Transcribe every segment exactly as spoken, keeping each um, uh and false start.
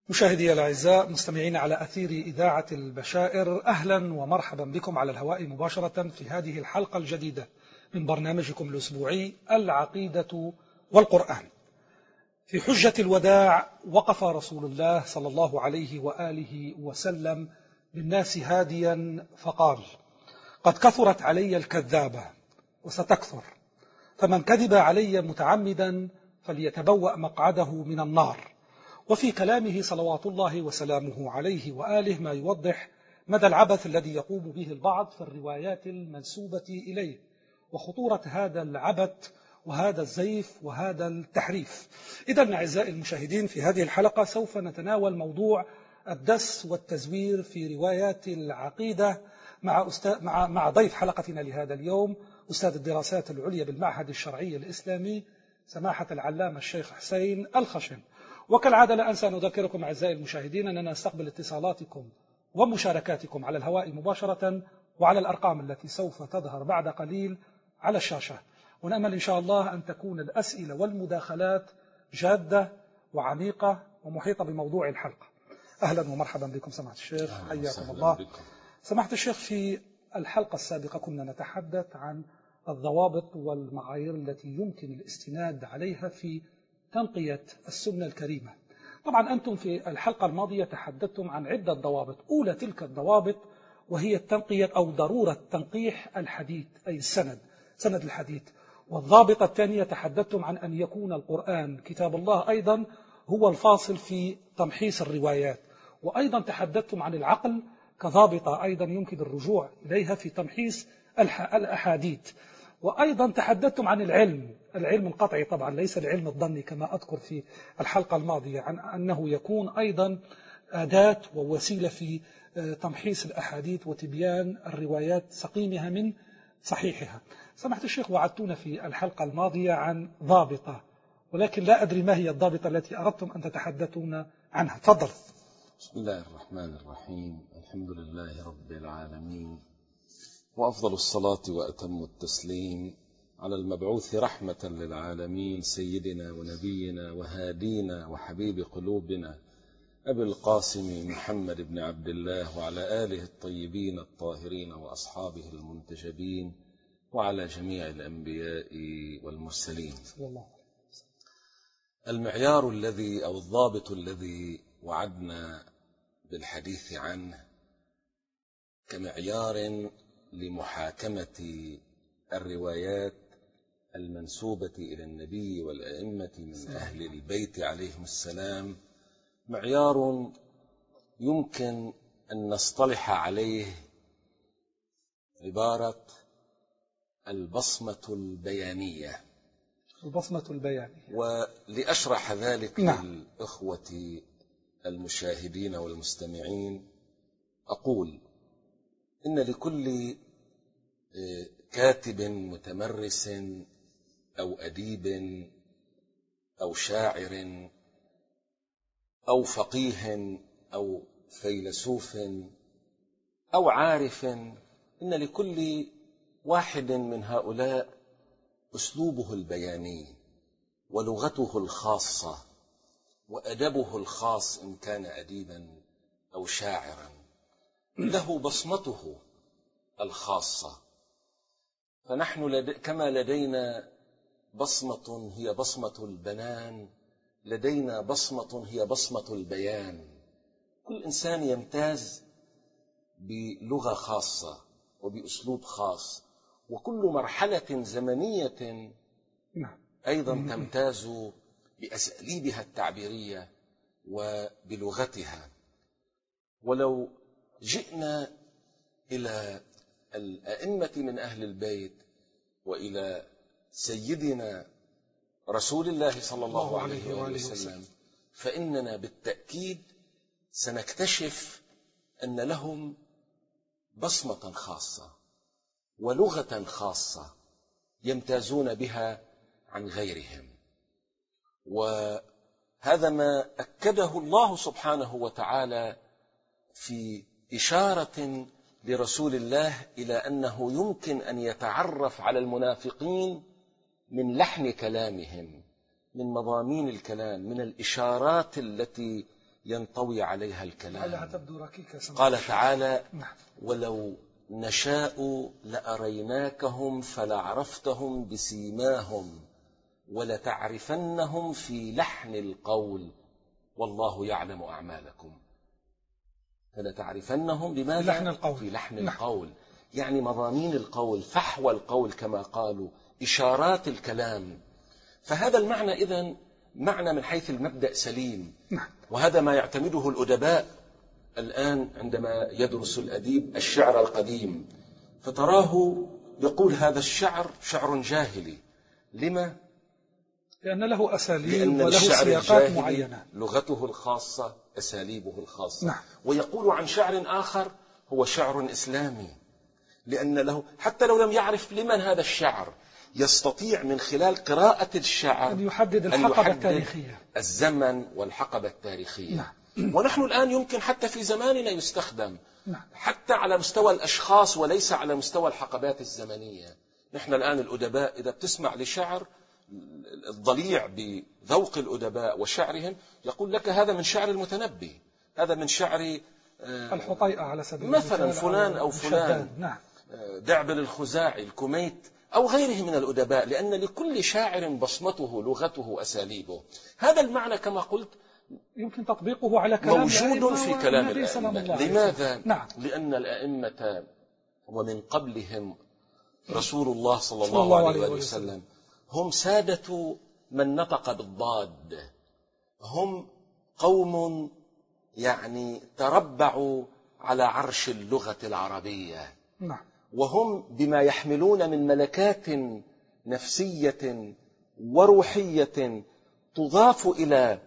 مشاهدي الأعزاء، مستمعين على أثير إذاعة البشائر، أهلا ومرحبا بكم على الهواء مباشرة في هذه الحلقة الجديدة من برنامجكم الأسبوعي العقيدة والقرآن. في حجة الوداع وقف رسول الله صلى الله عليه وآله وسلم للناس هاديا فقال: قد كثرت علي الكذابة وستكثر، فمن كذب علي متعمدا فليتبوأ مقعده من النار. وفي كلامه صلوات الله وسلامه عليه وآله ما يوضح مدى العبث الذي يقوم به البعض في الروايات المنسوبة إليه، وخطورة هذا العبث وهذا الزيف وهذا التحريف. إذن أعزائي المشاهدين، في هذه الحلقة سوف نتناول موضوع الدس والتزوير في روايات العقيدة مع, أستاذ مع, مع ضيف حلقتنا لهذا اليوم، أستاذ الدراسات العليا بالمعهد الشرعي الإسلامي سماحة العلامة الشيخ حسين الخشن. وكالعادة لا أنسى أن أذكركم أعزائي المشاهدين أننا نستقبل اتصالاتكم ومشاركاتكم على الهواء مباشرة وعلى الأرقام التي سوف تظهر بعد قليل على الشاشة، ونأمل إن شاء الله أن تكون الأسئلة والمداخلات جادة وعميقة ومحيطة بموضوع الحلقة. أهلا ومرحبا بكم سماحة الشيخ، حياكم الله. بكم. سماحة الشيخ، في الحلقة السابقة كنا نتحدث عن الضوابط والمعايير التي يمكن الاستناد عليها في تنقية السنة الكريمة. طبعا أنتم في الحلقة الماضية تحدثتم عن عدة ضوابط، أولى تلك الضوابط وهي التنقية أو ضرورة تنقيح الحديث أي السند، سند الحديث. والضابطة الثانية تحدثتم عن أن يكون القرآن كتاب الله أيضا هو الفاصل في تمحيص الروايات، وأيضا تحدثتم عن العقل كضابطة أيضا يمكن الرجوع إليها في تمحيص الأحاديث. وأيضا تحدثتم عن العلم، العلم القطعي طبعا ليس العلم الظني كما أذكر في الحلقة الماضية، عن أنه يكون أيضا أداة ووسيلة في تمحيص الأحاديث وتبيان الروايات سقيمها من صحيحها. سمحت الشيخ، وعدتونا في الحلقة الماضية عن ضابطة، ولكن لا أدري ما هي الضابطة التي أردتم أن تتحدثون عنها. تفضل. بسم الله الرحمن الرحيم، الحمد لله رب العالمين، وأفضل الصلاة وأتم التسليم على المبعوث رحمة للعالمين سيدنا ونبينا وهادينا وحبيب قلوبنا أبي القاسم محمد بن عبد الله، وعلى آله الطيبين الطاهرين وأصحابه المنتجبين، وعلى جميع الأنبياء والمرسلين. المعيار الذي أو الضابط الذي وعدنا بالحديث عنه كمعيار لمحاكمة الروايات المنسوبة إلى النبي والأئمة من أهل البيت عليهم السلام معيار يمكن أن نصطلح عليه عبارة البصمة البيانية. البصمة البيانية. ولأشرح ذلك نعم. للإخوة المشاهدين والمستمعين أقول إن لكل كاتب متمرس أو أديب أو شاعر أو فقيه أو فيلسوف أو عارف، إن لكل واحد من هؤلاء أسلوبه البياني ولغته الخاصة وأدبه الخاص إن كان أديبا أو شاعرا، له بصمته الخاصة. فنحن لد... كما لدينا بصمة هي بصمة البنان، لدينا بصمة هي بصمة البيان. كل إنسان يمتاز بلغة خاصة وبأسلوب خاص، وكل مرحلة زمنية أيضا تمتاز بأساليبها التعبيرية وبلغتها. ولو جئنا إلى الأئمة من أهل البيت وإلى سيدنا رسول الله صلى الله عليه وآله وسلم، فإننا بالتأكيد سنكتشف أن لهم بصمة خاصة ولغة خاصة يمتازون بها عن غيرهم. وهذا ما أكده الله سبحانه وتعالى في إشارة لرسول الله إلى أنه يمكن أن يتعرف على المنافقين من لحن كلامهم، من مضامين الكلام، من الإشارات التي ينطوي عليها الكلام. تبدو ركيكة. قال تعالى: ولو نشاء لأريناكهم فلعرفتهم بسيماهم ولتعرفنهم في لحن القول والله يعلم أعمالكم. فلتعرفنهم بماذا؟ لحن القول. في لحن القول، يعني مضامين القول، فحوى القول كما قالوا، إشارات الكلام. فهذا المعنى إذن معنى من حيث المبدأ سليم. وهذا ما يعتمده الأدباء الآن عندما يدرس الأديب الشعر القديم، فتراه يقول هذا الشعر شعر جاهلي. لما؟ لأن له أساليب لأن وله سياقات معينة، لغته الخاصة، أساليبه الخاصة. نعم. ويقول عن شعر آخر هو شعر إسلامي، لأن له حتى لو لم يعرف لمن هذا الشعر يستطيع من خلال قراءة الشعر أن يحدد الحقبة التاريخية، الزمن والحقبة التاريخية. نعم. ونحن الآن يمكن حتى في زماننا يستخدم، نعم. حتى على مستوى الأشخاص وليس على مستوى الحقبات الزمنية. نحن الآن الأدباء إذا بتسمع لشعر الضليع بذوق الأدباء وشعرهم يقول لك هذا من شعر المتنبي، هذا من شعر الحطيئة على سبيل مثلا فلان أو فلان، نعم. دعبل الخزاعي، الكميت، أو غيره من الأدباء، لأن لكل شاعر بصمته، لغته، أساليبه. هذا المعنى كما قلت يمكن تطبيقه على كلام موجود في كلام الأئمة. لماذا؟ نعم. لأن الأئمة ومن قبلهم رسول الله صلى الله, الله عليه وسلم, وسلم هم سادة من نطق بالضاد، هم قوم يعني تربعوا على عرش اللغة العربية. نعم. وهم بما يحملون من ملكات نفسية وروحية تضاف إلى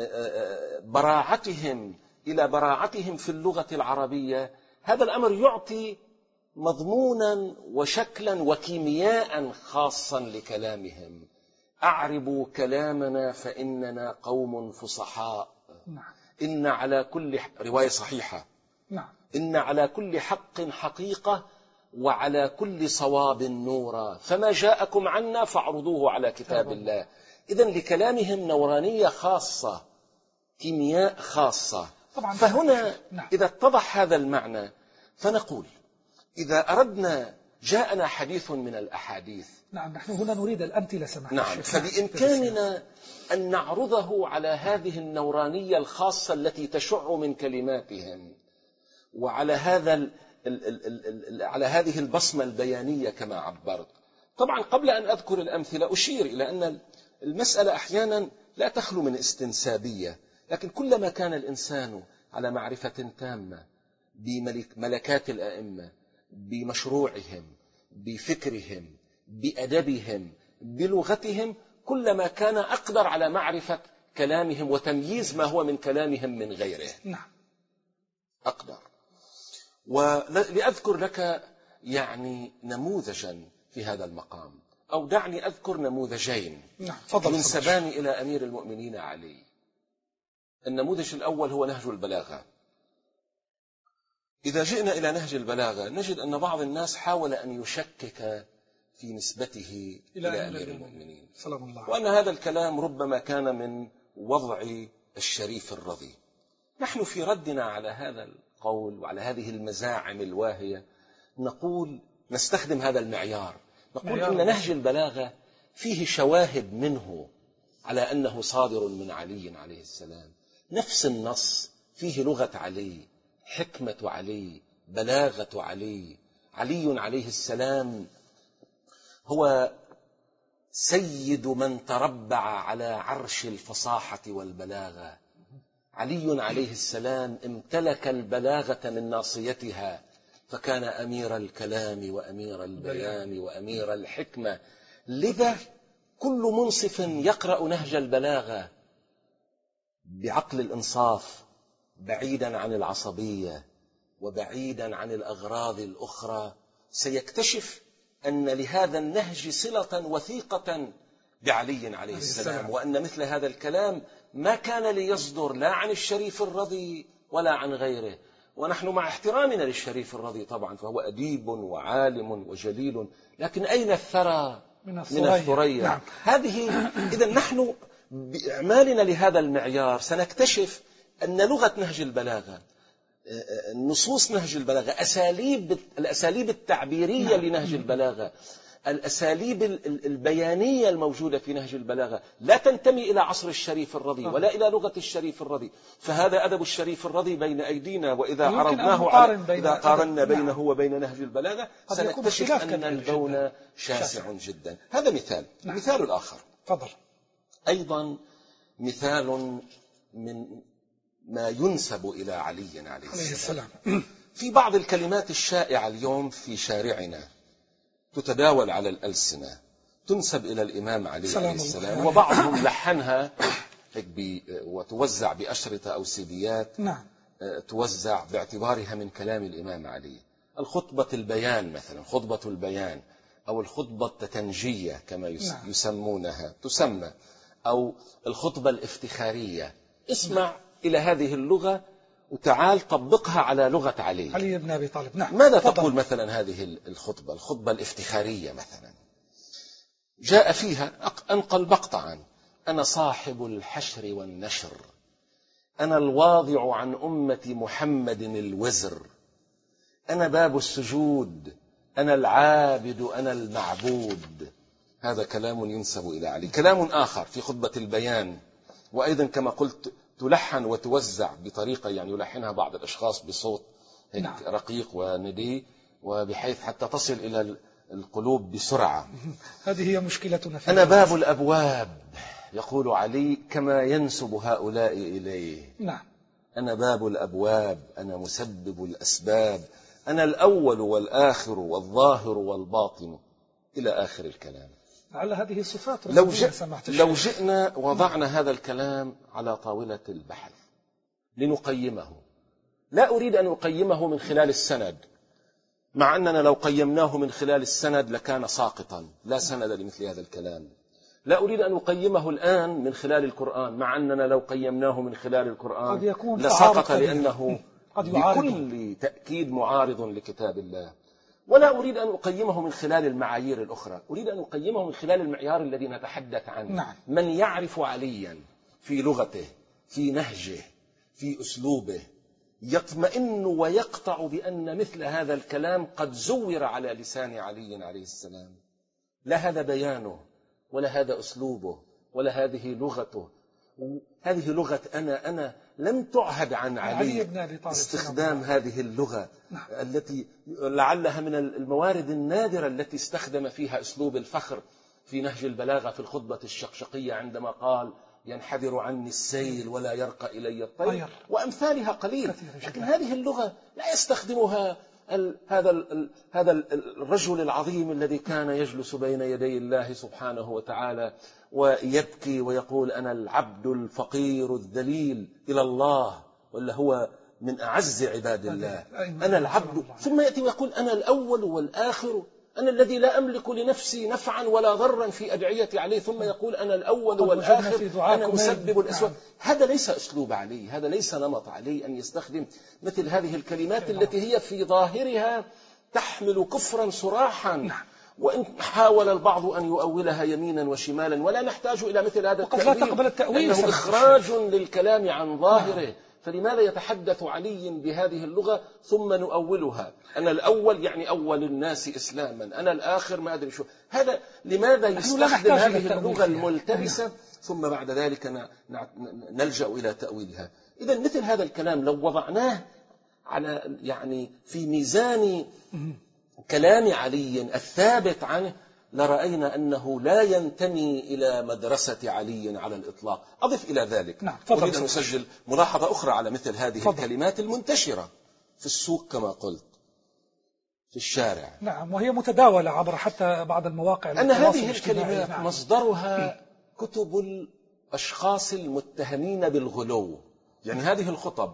براعتهم إلى براعتهم في اللغة العربية، هذا الأمر يعطي مضمونا وشكلا وكيمياء خاصا لكلامهم. أعربوا كلامنا فإننا قوم فصحاء. نعم. إن على كل رواية صحيحة. نعم. إن على كل حق حقيقة وعلى كل صواب نورا، فما جاءكم عنا فاعرضوه على كتاب الله. إذن لكلامهم نورانية خاصة، كيمياء خاصة. طبعا. فهنا نعم. إذا اتضح هذا المعنى فنقول إذا أردنا، جاءنا حديث من الأحاديث. نعم. نحن هنا نريد الأمثلة سماحة نعم. الشيخ. فبإمكاننا أن نعرضه على هذه النورانية الخاصة التي تشع من كلماتهم، وعلى هذا ال ال ال ال على هذه البصمة البيانية كما عبرت. طبعا قبل أن أذكر الأمثلة أشير إلى أن المسألة أحيانا لا تخلو من استنسابية، لكن كلما كان الإنسان على معرفة تامة بملكات الأئمة، بمشروعهم، بفكرهم، بأدبهم، بلغتهم، كلما كان أقدر على معرفة كلامهم وتمييز ما هو من كلامهم من غيره. نعم. أقدر. ولأذكر لك يعني نموذجا في هذا المقام، أو دعني أذكر نموذجين. نعم. ينسبان إلى أمير المؤمنين علي. النموذج الأول هو نهج البلاغة. إذا جئنا إلى نهج البلاغة نجد أن بعض الناس حاول أن يشكك في نسبته إلى, إلى أمير المؤمنين، سلام الله، وأن هذا الكلام ربما كان من وضع الشريف الرضي. نحن في ردنا على هذا القول وعلى هذه المزاعم الواهية نقول، نستخدم هذا المعيار، نقول معيار إن نهج البلاغة فيه شواهد منه على أنه صادر من علي عليه السلام. نفس النص فيه لغة علي، حكمة علي، بلاغة علي. علي عليه السلام هو سيد من تربع على عرش الفصاحة والبلاغة. علي عليه السلام امتلك البلاغة من ناصيتها، فكان أمير الكلام وأمير البيان وأمير الحكمة. لذا كل منصف يقرأ نهج البلاغة بعقل الإنصاف، بعيدا عن العصبية وبعيدا عن الأغراض الأخرى، سيكتشف أن لهذا النهج صلة وثيقة بعلي عليه السلام، وأن مثل هذا الكلام ما كان ليصدر لا عن الشريف الرضي ولا عن غيره. ونحن مع احترامنا للشريف الرضي طبعا فهو أديب وعالم وجليل، لكن أين الثرى من الثريا؟ نعم. هذه إذا نحن بإعمالنا لهذا المعيار سنكتشف أن لغة نهج البلاغة، نصوص نهج البلاغة، أساليب الأساليب التعبيرية نعم. لنهج البلاغة، الأساليب البيانية الموجودة في نهج البلاغة لا تنتمي إلى عصر الشريف الرضي ولا إلى لغة الشريف الرضي. فهذا أدب الشريف الرضي بين أيدينا، وإذا عرضناه على إذا قارنا بينه نعم. وبين نهج البلاغة سنكتشف أن البون شاسع جدا. هذا مثال. نعم. المثال الآخر فضل. أيضا مثال من ما ينسب إلى علي عليه السلام. في بعض الكلمات الشائعة اليوم في شارعنا تتداول على الألسنة تنسب إلى الإمام علي عليه السلام، وبعضهم لحنها وتوزع بأشرطة أو سيديات. نعم. توزع باعتبارها من كلام الإمام علي. الخطبة البيان مثلا، خطبة البيان أو الخطبة التتنجية كما يسمونها تسمى، أو الخطبة الافتخارية. اسمع إلى هذه اللغة وتعال طبقها على لغة علي علي بن أبي طالب. نعم. ماذا فضل. تقول مثلا هذه الخطبة الخطبة الافتخارية مثلا؟ جاء فيها أنقل مقطعا: أنا صاحب الحشر والنشر، أنا الواضع عن أمة محمد الوزر، أنا باب السجود، أنا العابد، أنا المعبود. هذا كلام ينسب إلى علي. كلام آخر في خطبة البيان، وأيضا كما قلت تلحن وتوزع بطريقة يعني يلحنها بعض الأشخاص بصوت نعم. رقيق وندي، وبحيث حتى تصل إلى القلوب بسرعة. هذه هي مشكلتنا. أنا باب الأبواب، يقول علي كما ينسب هؤلاء إليه. نعم. أنا باب الأبواب، أنا مسبب الأسباب، أنا الأول والآخر والظاهر والباطن، إلى آخر الكلام. لعل هذه الصفات لو, جئ... لو جئنا وضعنا نعم. هذا الكلام على طاولة البحث لنقيمه، لا أريد أن أقيمه من خلال السند، مع أننا لو قيمناه من خلال السند لكان ساقطا، لا سند لمثل هذا الكلام. لا أريد أن أقيمه الآن من خلال القرآن، مع أننا لو قيمناه من خلال القرآن لسقط، لأنه بكل تأكيد معارض لكتاب الله. ولا أريد أن أقيمه من خلال المعايير الأخرى، أريد أن أقيمه من خلال المعيار الذي نتحدث عنه. نعم. من يعرف عليا في لغته، في نهجه، في أسلوبه، يطمئن ويقطع بأن مثل هذا الكلام قد زور على لسان علي عليه السلام. لا هذا بيانه، ولا هذا أسلوبه، ولا هذه لغته. هذه لغة أنا أنا لم تعهد عن علي استخدام هذه اللغة التي لعلها من الموارد النادرة التي استخدم فيها أسلوب الفخر في نهج البلاغة في الخطبة الشقشقية عندما قال: ينحدر عني السيل ولا يرقى إلي الطير، وأمثالها قليل. لكن هذه اللغة لا يستخدمها ال هذا ال هذا الرجل العظيم الذي كان يجلس بين يدي الله سبحانه وتعالى ويبكي ويقول: أنا العبد الفقير الذليل إلى الله، ولا هو من أعز عباد الله، أنا العبد. ثم يأتي ويقول: أنا الأول والآخر، أنا الذي لا أملك لنفسي نفعا ولا ضرا في أدعيتي عليه. ثم يقول: أنا الأول والآخر، أنا مسبب الأسباب. هذا ليس أسلوب علي، هذا ليس نمط علي أن يستخدم مثل هذه الكلمات التي هي في ظاهرها تحمل كفرا صراحا، وإن حاول البعض أن يؤولها يمينا وشمالا، ولا نحتاج إلى مثل هذا التأويل، لأنه إخراج للكلام عن ظاهره. فلماذا يتحدث علي بهذه اللغة ثم نؤولها؟ أنا الأول يعني أول الناس إسلاما، أنا الآخر ما أدري شو هذا. لماذا يستخدم هذه اللغة الملتبسة ثم بعد ذلك نلجأ إلى تأويلها؟ إذا مثل هذا الكلام لو وضعناه على يعني في ميزان كلام علي الثابت عنه لرأينا أنه لا ينتمي إلى مدرسة علي على الإطلاق. أضف إلى ذلك، نعم. أريد أن أسجل ملاحظة أخرى على مثل هذه فضل. الكلمات المنتشرة في السوق كما قلت، في الشارع، نعم، وهي متداولة عبر حتى بعض المواقع. أن هذه الكلمات نعم. مصدرها كتب الأشخاص المتهمين بالغلو. يعني هذه الخطب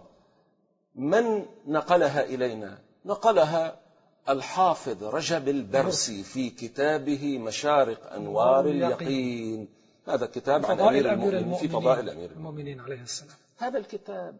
من نقلها إلينا؟ نقلها الحافظ رجب البرسي في كتابه مشارق أنوار اليقين. هذا كتاب عن أمير المؤمنين في فضائل أمير المؤمنين عليه السلام. هذا الكتاب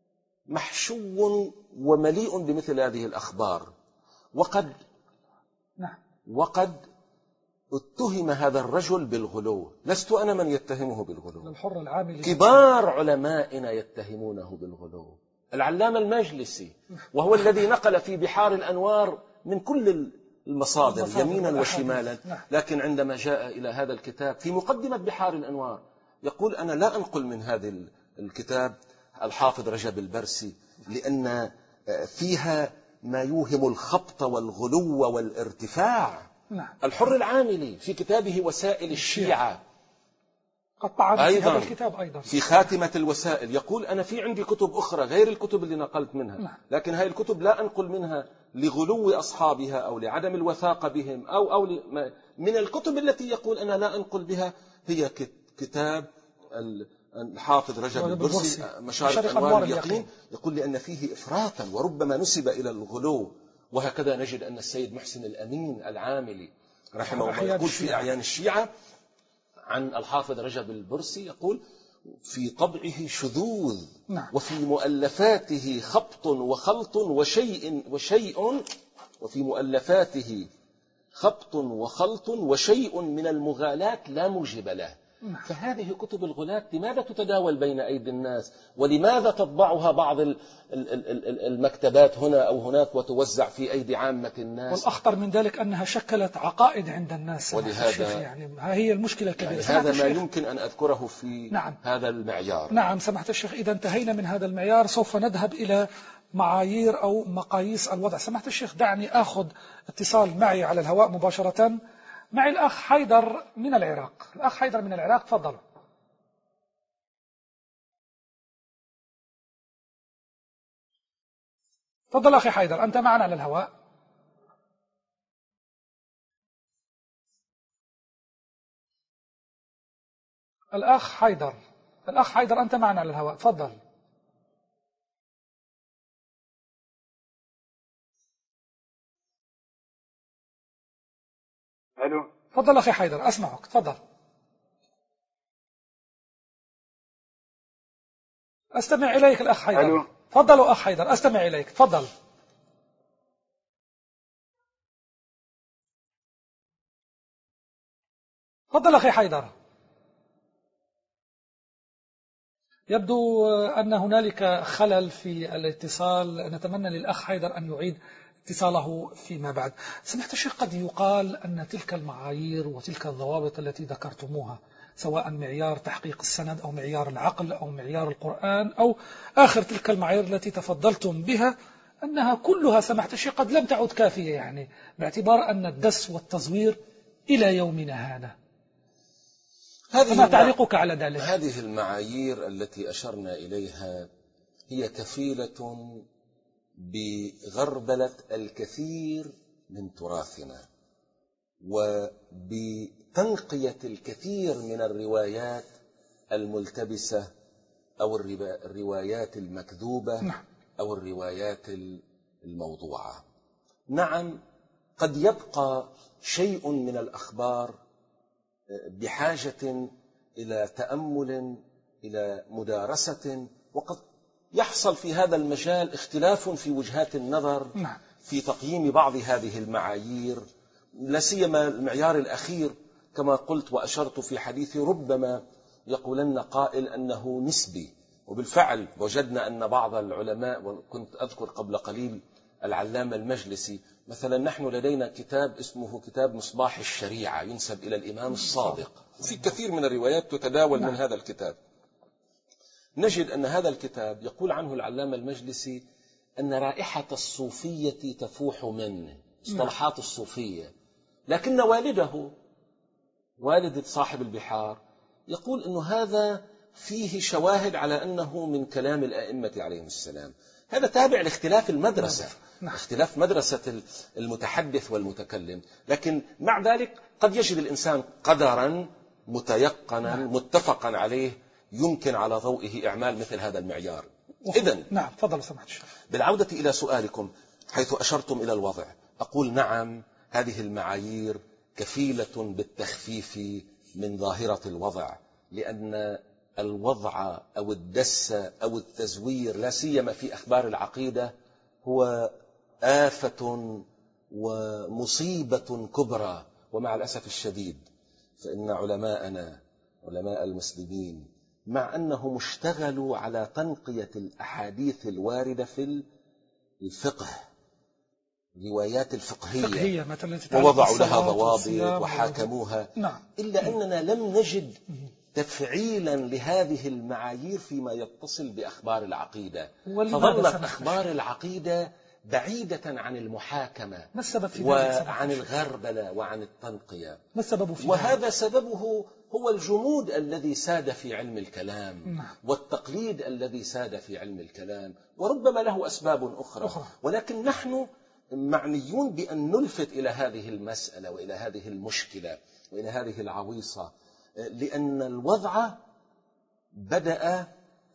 محشو ومليء بمثل هذه الأخبار، وقد نعم. وقد اتهم هذا الرجل بالغلو، لست أنا من يتهمه بالغلو، الحر العامل كبار علمائنا يتهمونه بالغلو. العلامة المجلسي، وهو الذي نقل في بحار الأنوار من كل المصادر يمينا وشمالا، لكن عندما جاء إلى هذا الكتاب في مقدمة بحار الأنوار يقول أنا لا أنقل من هذا الكتاب الحافظ رجب البرسي لأن فيها ما يوهم الخبط والغلو والارتفاع. الحر العاملي في كتابه وسائل الشيعة قطع في هذا الكتاب أيضا في خاتمة الوسائل يقول أنا في عندي كتب أخرى غير الكتب اللي نقلت منها، لكن هذه الكتب لا أنقل منها لغلو أصحابها أو لعدم الوثاقة بهم أو أو من الكتب التي يقول أنا لا أنقل بها هي كتاب الحافظ رجب البرسي مشارق أنوار اليقين، يقول لأن فيه إفراطا وربما نسب إلى الغلو. وهكذا نجد أن السيد محسن الأمين العاملي رحمه الله يقول في أعيان الشيعة عن الحافظ رجب البرسي يقول في طبعه شذوذ وفي مؤلفاته خبط وخلط وشيء وشيء وفي مؤلفاته خبط وخلط وشيء من المغالاة لا موجب له. فهذه كتب الغلاة لماذا تتداول بين أيدي الناس؟ ولماذا تطبعها بعض المكتبات هنا أو هناك وتوزع في أيدي عامة الناس؟ والأخطر من ذلك أنها شكلت عقائد عند الناس. ولهذا يعني هي المشكلة الكبيرة. يعني هذا ما يمكن أن أذكره في نعم. هذا المعيار. نعم سمحت الشيخ، إذا انتهينا من هذا المعيار سوف نذهب إلى معايير أو مقاييس الوضع. سمحت الشيخ دعني أخذ اتصال معي على الهواء مباشرة. معي الأخ حيدر من العراق. الأخ حيدر من العراق تفضل. تفضل أخي حيدر، أنت معنا على الهواء. الأخ حيدر الأخ حيدر أنت معنا على الهواء، تفضل. ألو. تفضل أخي حيدر أسمعك، تفضل. أستمع إليك الأخ حيدر. ألو. تفضل أخ حيدر أستمع إليك، تفضل. تفضل أخي حيدر. يبدو أن هنالك خلل في الاتصال، نتمنى للأخ حيدر أن يعيد اتصاله فيما بعد. سمعت الشيخ قد يقال أن تلك المعايير وتلك الضوابط التي ذكرتموها سواء معيار تحقيق السند أو معيار العقل أو معيار القرآن أو آخر تلك المعايير التي تفضلتم بها أنها كلها سمعت الشيخ قد لم تعد كافية، يعني باعتبار أن الدس والتزوير إلى يومنا هذا. فما تعليقك على ذلك؟ هذه المعايير التي أشرنا إليها هي كفيلة بغربلة الكثير من تراثنا وبتنقية الكثير من الروايات الملتبسة أو الروايات المكذوبة أو الروايات الموضوعة. نعم قد يبقى شيء من الأخبار بحاجة إلى تأمل إلى مدارسة، وقد يحصل في هذا المجال اختلاف في وجهات النظر في تقييم بعض هذه المعايير، لا سيما المعيار الأخير كما قلت وأشرت في حديثي ربما يقولن قائل أنه نسبي، وبالفعل وجدنا أن بعض العلماء، وكنت أذكر قبل قليل العلامة المجلسي مثلا، نحن لدينا كتاب اسمه كتاب مصباح الشريعة ينسب إلى الإمام الصادق، وفي كثير من الروايات تتداول من هذا الكتاب. نجد أن هذا الكتاب يقول عنه العلامة المجلسي أن رائحة الصوفية تفوح منه، اصطلاحات الصوفية، لكن والده والد صاحب البحار يقول أن هذا فيه شواهد على أنه من كلام الأئمة عليهم السلام. هذا تابع لاختلاف المدرسة، اختلاف مدرسة المتحدث والمتكلم، لكن مع ذلك قد يجد الإنسان قدرا متيقنا متفقا عليه يمكن على ضوئه إعمال مثل هذا المعيار. إذن نعم تفضل سمحت الشيخ. بالعودة إلى سؤالكم حيث أشرتم إلى الوضع، أقول نعم هذه المعايير كفيلة بالتخفيف من ظاهرة الوضع، لأن الوضع أو الدس أو التزوير لا سيما في أخبار العقيدة هو آفة ومصيبة كبرى، ومع الأسف الشديد فإن علماءنا علماء المسلمين مع أنهم اشتغلوا على تنقية الأحاديث الواردة في الفقه، روايات الفقهية فقهية مثلا ووضعوا لها ضوابط وحاكموها، نعم. إلا أننا لم نجد تفعيلا لهذه المعايير فيما يتصل بأخبار العقيدة، فظلت أخبار العقيدة بعيدة عن المحاكمة ما السبب في وعن الغربلة وعن التنقية. ما السبب في وهذا سببه هو الجمود الذي ساد في علم الكلام نعم. والتقليد الذي ساد في علم الكلام، وربما له أسباب أخرى, أخرى. ولكن نحن معنيون بأن نلفت إلى هذه المسألة وإلى هذه المشكلة وإلى هذه العويصة، لأن الوضع بدأ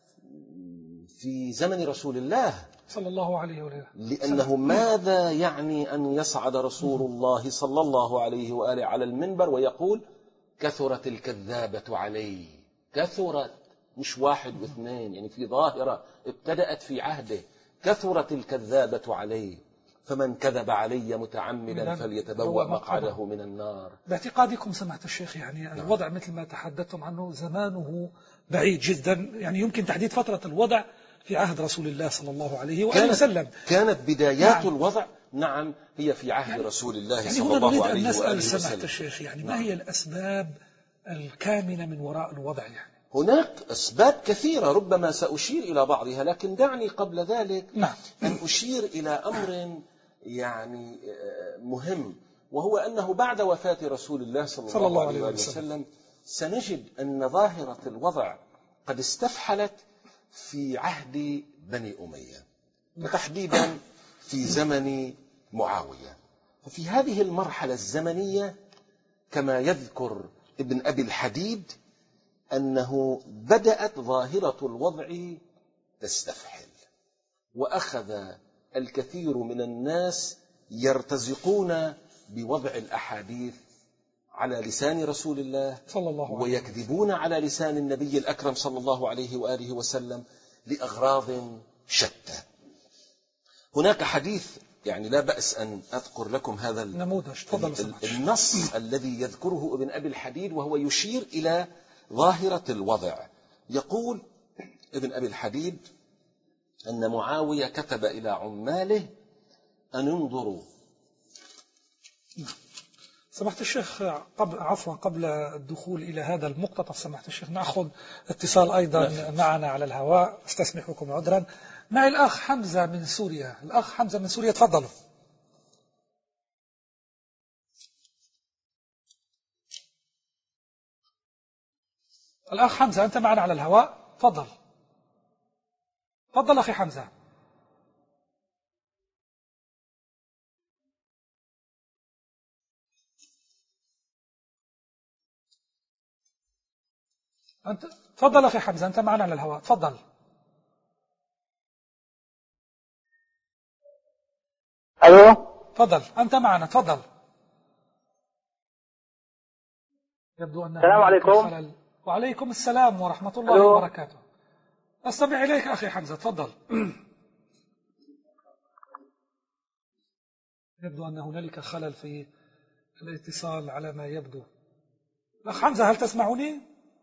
في زمن رسول الله صلى الله عليه وآله، لأنه ماذا يعني أن يصعد رسول الله صلى الله عليه وآله على المنبر ويقول كثرت الكذابة علي، كثرت مش واحد واثنين، يعني في ظاهرة ابتدأت في عهده، كثرت الكذابة علي فمن كذب علي متعمدا فليتبوأ مقعده من النار. باعتقادكم سمعت الشيخ يعني نعم. الوضع مثل ما تحدثتم عنه زمانه بعيد جدا، يعني يمكن تحديد فترة الوضع في عهد رسول الله صلى الله عليه وآله وسلم. كانت بدايات نعم. الوضع نعم هي في عهد يعني رسول الله يعني صلى الله عليه وآله وسلم. سمعت الشيخ يعني نعم. ما هي الأسباب الكامنة من وراء الوضع؟ يعني هناك أسباب كثيرة ربما سأشير إلى بعضها، لكن دعني قبل ذلك نعم. أن أشير إلى أمر يعني مهم، وهو أنه بعد وفاة رسول الله صلى, صلى الله عليه وسلم سنجد أن ظاهرة الوضع قد استفحلت في عهد بني أمية وتحديدا في زمن معاوية. ففي هذه المرحلة الزمنية كما يذكر ابن أبي الحديد أنه بدأت ظاهرة الوضع تستفحل، وأخذ الكثير من الناس يرتزقون بوضع الأحاديث على لسان رسول الله صلى الله عليه وسلم ويكذبون على لسان النبي الأكرم صلى الله عليه وآله وسلم لأغراض شتى. هناك حديث يعني لا بأس أن أذكر لكم هذا النموذج النص الذي يذكره ابن أبي الحديد وهو يشير إلى ظاهرة الوضع. يقول ابن أبي الحديد أن معاوية كتب إلى عماله أن انظروا. سمحت الشيخ قبل عفوا قبل الدخول إلى هذا المقتطف سمحت الشيخ نأخذ اتصال أيضا لا. معنا على الهواء، استسمحكم عذرا. معي الأخ حمزة من سوريا. الأخ حمزة من سوريا تفضلوا. الأخ حمزة أنت معنا على الهواء، تفضل تفضل أخي حمزة. أنت تفضل أخي حمزة أنت معنا على الهواء، تفضل. ألو تفضل أنت معنا، تفضل. يبدو أن السلام عليكم. خلل. وعليكم السلام ورحمة الله ألو. وبركاته. أستمع إليك أخي حمزة، تفضل. يبدو أن هنالك خلل في الاتصال على ما يبدو. الأخ حمزة هل تسمعني؟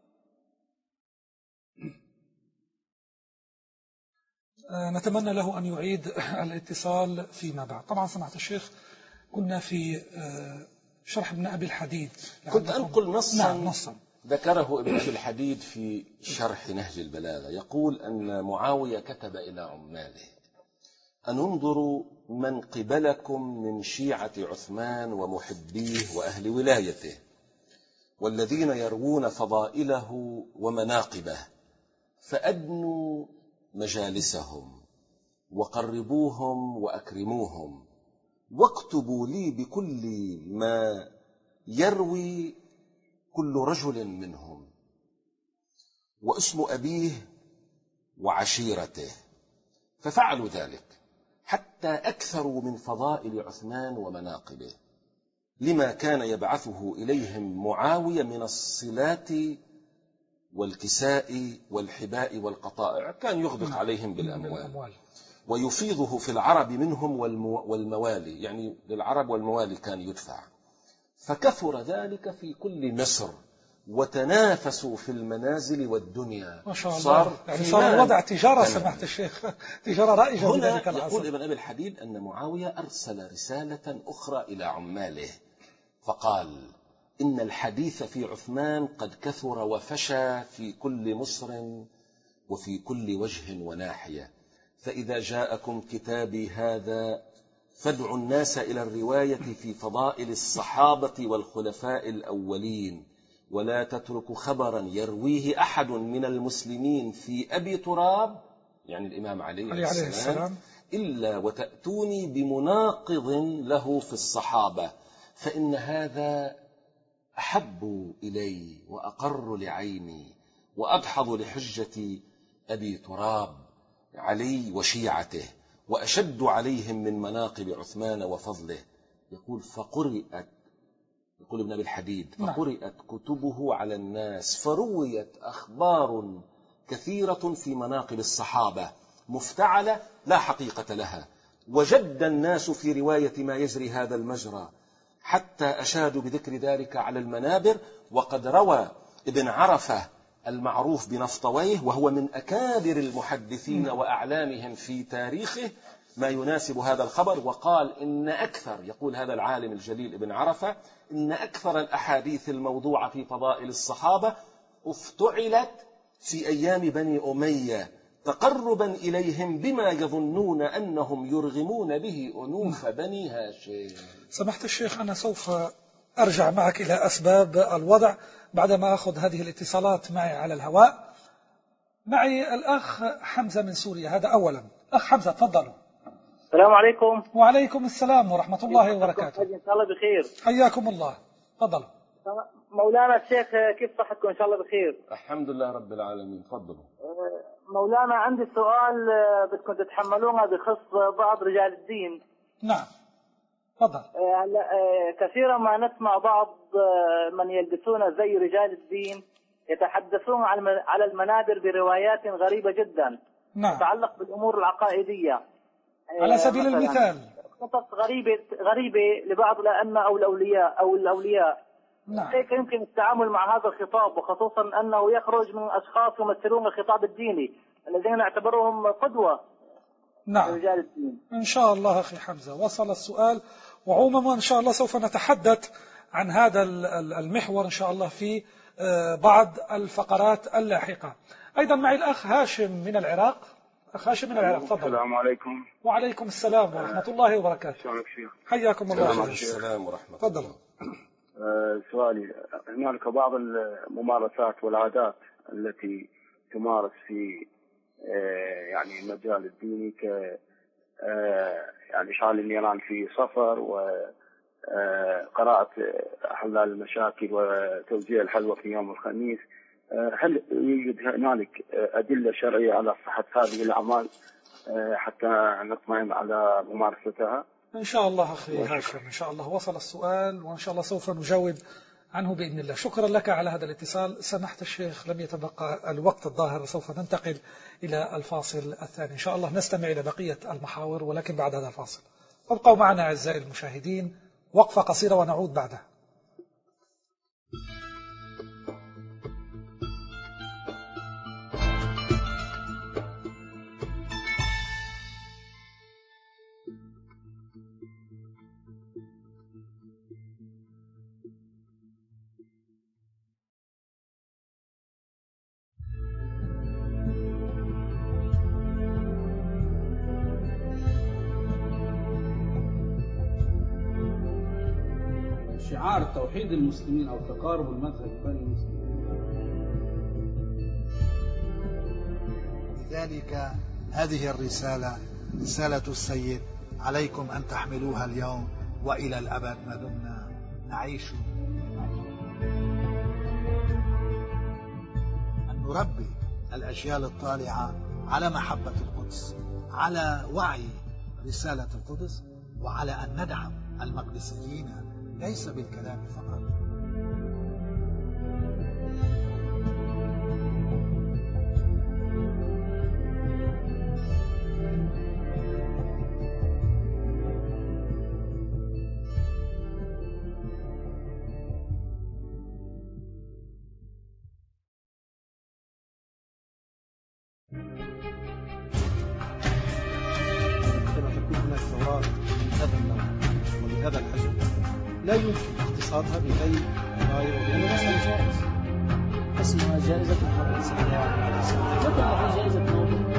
نتمنى له أن يعيد الاتصال فيما بعد. طبعا سمعت الشيخ كنا في شرح ابن أبي الحديد، كنت أنقل نصا, نعم نصا ذكره ابن أبي الحديد في شرح نهج البلاغة، يقول أن معاوية كتب إلى عماله أن انظروا من قبلكم من شيعة عثمان ومحبيه وأهل ولايته والذين يروون فضائله ومناقبه، فأدنوا مجالسهم وقربوهم وأكرموهم، واكتبوا لي بكل ما يروي كل رجل منهم واسم أبيه وعشيرته. ففعلوا ذلك حتى أكثروا من فضائل عثمان ومناقبه لما كان يبعثه إليهم معاوية من الصلات والكساء والحباء والقطائع، كان يغدق عليهم بالأموال ويفيضه في العرب منهم والموالي، يعني للعرب والموالي كان يدفع. فكثر ذلك في كل مصر، وتنافسوا في المنازل والدنيا. ما شاء الله. صار يعني صار الوضع تجارة سمحت الشيخ، تجارة رائجة هنا. بذلك العصر. يقول ابن أبي الحديد أن معاوية أرسل رسالة أخرى إلى عماله فقال: إن الحديث في عثمان قد كثر وفشى في كل مصر وفي كل وجه وناحية، فإذا جاءكم كتابي هذا فادعوا الناس إلى الرواية في فضائل الصحابة والخلفاء الأولين، ولا تتركوا خبرا يرويه أحد من المسلمين في أبي تراب، يعني الإمام علي عليه السلام, السلام إلا وتأتوني بمناقض له في الصحابة، فإن هذا أحب إلي وأقر لعيني وأدحض لحجة أبي تراب علي وشيعته، وأشد عليهم من مناقب عثمان وفضله. يقول فقرئت يقول ابن أبي الحديد فقرئت كتبه على الناس، فرويت أخبار كثيرة في مناقب الصحابة مفتعلة لا حقيقة لها، وجد الناس في رواية ما يجري هذا المجرى، حتى أشادوا بذكر ذلك على المنابر. وقد روى ابن عرفة المعروف بنفطويه، وهو من أكابر المحدثين وأعلامهم في تاريخه، ما يناسب هذا الخبر، وقال إن أكثر يقول هذا العالم الجليل ابن عرفة إن أكثر الأحاديث الموضوعة في فضائل الصحابة افتعلت في أيام بني أمية تقربا إليهم بما يظنون أنهم يرغمون به أنوف بني هاشم. سمحت الشيخ، أنا سوف أرجع معك إلى أسباب الوضع بعدما أخذ هذه الاتصالات معي على الهواء. معي الأخ حمزة من سوريا، هذا أولا. أخ حمزة تفضلوا. السلام عليكم. وعليكم السلام ورحمة الله وبركاته. إن شاء الله بخير. حياكم الله. تفضلوا. مولانا الشيخ، كيف صحتكم؟ إن شاء الله بخير. الحمد لله رب العالمين. تفضلوا. مولانا عندي سؤال بدكم تتحملونه بخص بعض رجال الدين. نعم تفضل. كثيرا ما نسمع بعض من يلبسون زي رجال الدين يتحدثون على المنابر بروايات غريبة جدا. نعم. تتعلق بالأمور العقائدية، على سبيل المثال قصص غريبة غريبة لبعض الأئمة أو الأولياء أو الأولياء. نعم. كيف يمكن التعامل مع هذا الخطاب، وخصوصا أنه يخرج من أشخاص يمثلون الخطاب الديني الذين نعتبرهم قدوة. نعم. رجال الدين. إن شاء الله أخي حمزة وصل السؤال، وعموما إن شاء الله سوف نتحدث عن هذا المحور إن شاء الله في بعض الفقرات اللاحقة. أيضا معي الأخ هاشم من العراق. أخ هاشم من العراق تفضل. السلام عليكم. وعليكم السلام ورحمة الله وبركاته. شلونك شيخ؟ حياكم الله. السلام ورحمة الله. تفضل. أه سؤالي، هنالك بعض الممارسات والعادات التي تمارس في أه يعني المجال الديني ك أه يعني إشعال النيران في صفر، وقراءة أحلال المشاكل وتوزيع الحلوى في يوم الخميس. هل يوجد هنالك أدلة شرعية على صحة هذه الأعمال حتى نطمئن على ممارستها؟ إن شاء الله أخي هاشم، إن شاء الله وصل السؤال، وإن شاء الله سوف نجاوب عنه بإذن الله. شكرا لك على هذا الاتصال. سمحت الشيخ، لم يتبقى الوقت الظاهر، سوف ننتقل إلى الفاصل الثاني إن شاء الله، نستمع إلى بقية المحاور ولكن بعد هذا الفاصل. ابقوا معنا أعزائي المشاهدين، وقفة قصيرة ونعود بعدها. شعار توحيد المسلمين أو تقارب المذهب بين المسلمين. لذلك هذه الرسالة رسالة السيد، عليكم أن تحملوها اليوم وإلى الأبد ما دمنا نعيش. أن نربي الأجيال الطالعة على محبة القدس، على وعي رسالة القدس، وعلى أن ندعم المقدسيين ليس بالكلام فقط. أفراد من هذا النوع ومن هذا الحجم لا يمكن اختصاصها بأي غاية، لأنه مسألة جائز. اسمها جائزة الحرب صلى الله عليه وسلم. تبقى في جائزة موضوع.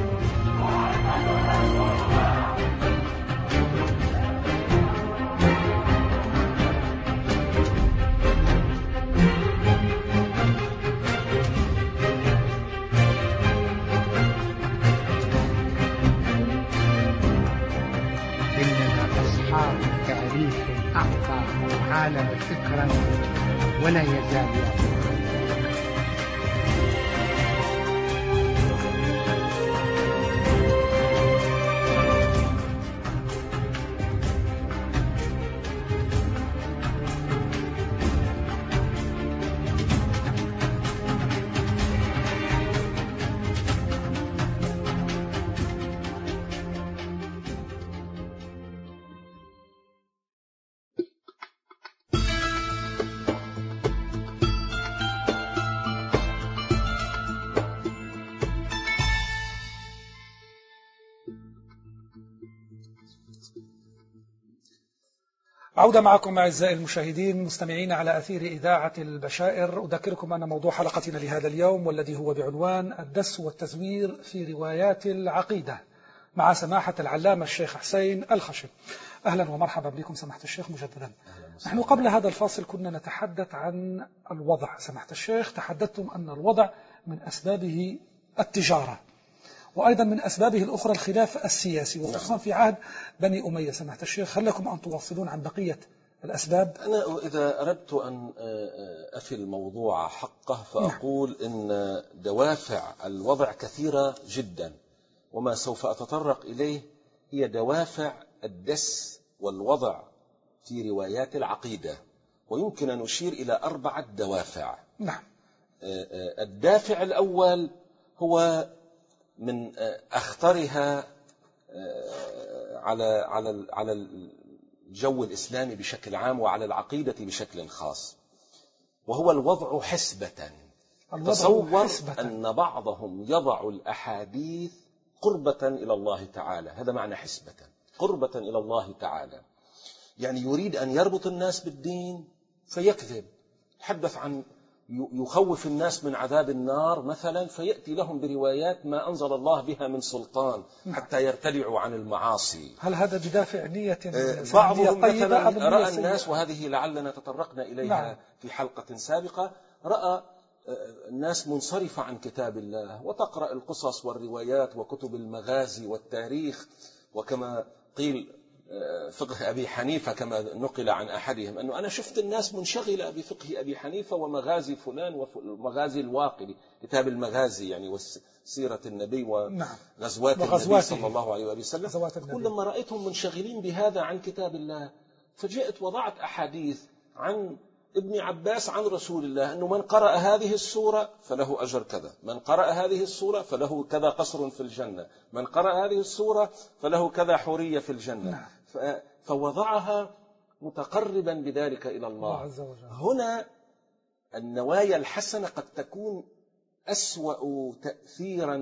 تعريف أعطى العالم فكرا ولا يزال يعطي. عودة معكم أعزائي المشاهدين مستمعين على أثير إذاعة البشائر. أذكركم أن موضوع حلقتنا لهذا اليوم والذي هو بعنوان الدس والتزوير في روايات العقيدة مع سماحة العلامة الشيخ حسين الخشب. أهلا ومرحبا بكم سماحة الشيخ مجددا. نحن قبل هذا الفاصل كنا نتحدث عن الوضع. سماحة الشيخ تحدثتم أن الوضع من أسبابه التجارة، وأيضا من أسبابه الأخرى الخلاف السياسي، وخصوصا في عهد بني أمية. سماحة الشيخ هل لكم أن توصلون عن بقية الأسباب؟ أنا إذا أردت أن أفي الموضوع حقه فأقول إن دوافع الوضع كثيرة جدا، وما سوف أتطرق إليه هي دوافع الدس والوضع في روايات العقيدة، ويمكن أن نشير إلى أربعة دوافع. نعم. الدافع الأول هو من أخطرها على على على الجو الإسلامي بشكل عام وعلى العقيدة بشكل خاص، وهو الوضع حسبة. تصور حسبة. أن بعضهم يضع الأحاديث قربة إلى الله تعالى، هذا معنى حسبة، قربة إلى الله تعالى. يعني يريد أن يربط الناس بالدين فيكذب، يتحدث عن يخوف الناس من عذاب النار مثلا، فيأتي لهم بروايات ما أنزل الله بها من سلطان حتى يرتدعوا عن المعاصي. هل هذا بدافع نية بعضهم مثلا رأى الناس، وهذه لعلنا تطرقنا إليها نعم. في حلقة سابقة، رأى الناس منصرفة عن كتاب الله وتقرأ القصص والروايات وكتب المغازي والتاريخ، وكما قيل فقه أبي حنيفة كما نقل عن أحدهم أنه أنا شفت الناس منشغلة بفقه أبي حنيفة ومغازي فلان ومغازي الواقدي، كتاب المغازي يعني وسيرة النبي وغزوات النبي صلى الله عليه وسلم. كلما رأيتهم منشغلين بهذا عن كتاب الله، فجئت وضعت أحاديث عن ابن عباس عن رسول الله أنه من قرأ هذه السورة فله أجر كذا، من قرأ هذه السورة فله كذا قصر في الجنة، من قرأ هذه السورة فله كذا حورية في الجنة. فوضعها متقربا بذلك إلى الله عز وجل. هنا النوايا الحسنة قد تكون أسوأ تأثيرا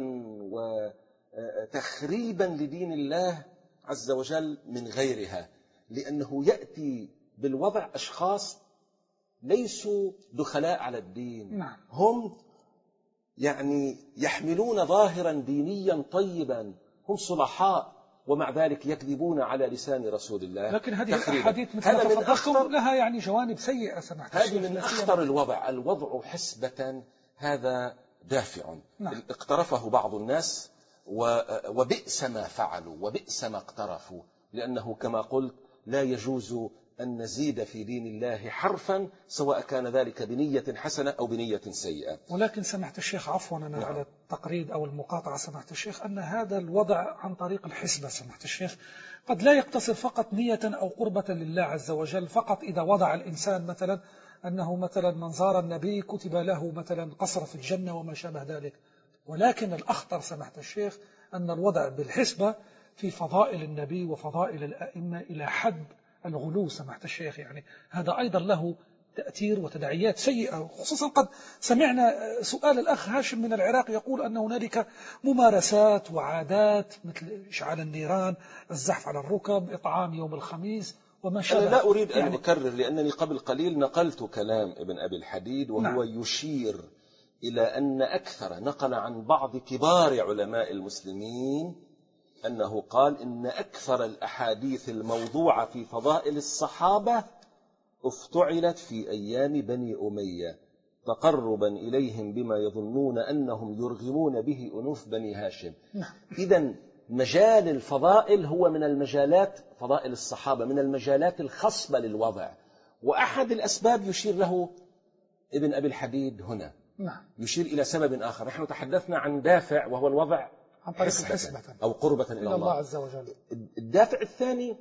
وتخريبا لدين الله عز وجل من غيرها، لأنه يأتي بالوضع أشخاص ليسوا دخلاء على الدين. نعم. هم يعني يحملون ظاهرا دينيا طيبا، هم صلحاء، ومع ذلك يكذبون على لسان رسول الله. لكن هذه الأحاديث مثل ما تفضلتم لها يعني جوانب سيئة سمعت. هذه من أخطر الوضع. الوضع حسبة هذا دافع. نعم. اقترفه بعض الناس وبئس ما فعلوا وبئس ما اقترفوا، لأنه كما قلت لا يجوز أن نزيد في دين الله حرفا سواء كان ذلك بنية حسنة أو بنية سيئة. ولكن سمحت الشيخ عفوا أنا نعم. على التقريد أو المقاطعة سمحت الشيخ، أن هذا الوضع عن طريق الحسبة سمحت الشيخ قد لا يقتصر فقط نية أو قربة لله عز وجل فقط. إذا وضع الإنسان مثلا أنه مثلا من زار النبي كتب له مثلا قصر في الجنة وما شابه ذلك، ولكن الأخطر سمحت الشيخ أن الوضع بالحسبة في فضائل النبي وفضائل الأئمة إلى حد الغلو سمحت الشيخ، يعني هذا أيضا له تأثير وتداعيات سيئة. خصوصا قد سمعنا سؤال الأخ هاشم من العراق يقول أن هنالك ممارسات وعادات مثل إشعال النيران، الزحف على الركب، إطعام يوم الخميس وما شابه. أنا لا أريد أن يعني أكرر، لأنني قبل قليل نقلت كلام ابن أبي الحديد، وهو نعم. يشير إلى أن أكثر، نقل عن بعض كبار علماء المسلمين أنه قال إن أكثر الأحاديث الموضوعة في فضائل الصحابة افتعلت في أيام بني أمية تقربا إليهم بما يظنون أنهم يرغمون به أنوف بني هاشم. إذن مجال الفضائل هو من المجالات، فضائل الصحابة من المجالات الخصبة للوضع، وأحد الأسباب يشير له ابن أبي الحديد هنا، يشير إلى سبب آخر. نحن تحدثنا عن دافع وهو الوضع عن طريق حسبة أو قربة إلى الله. الله عز وجل. الدافع الثاني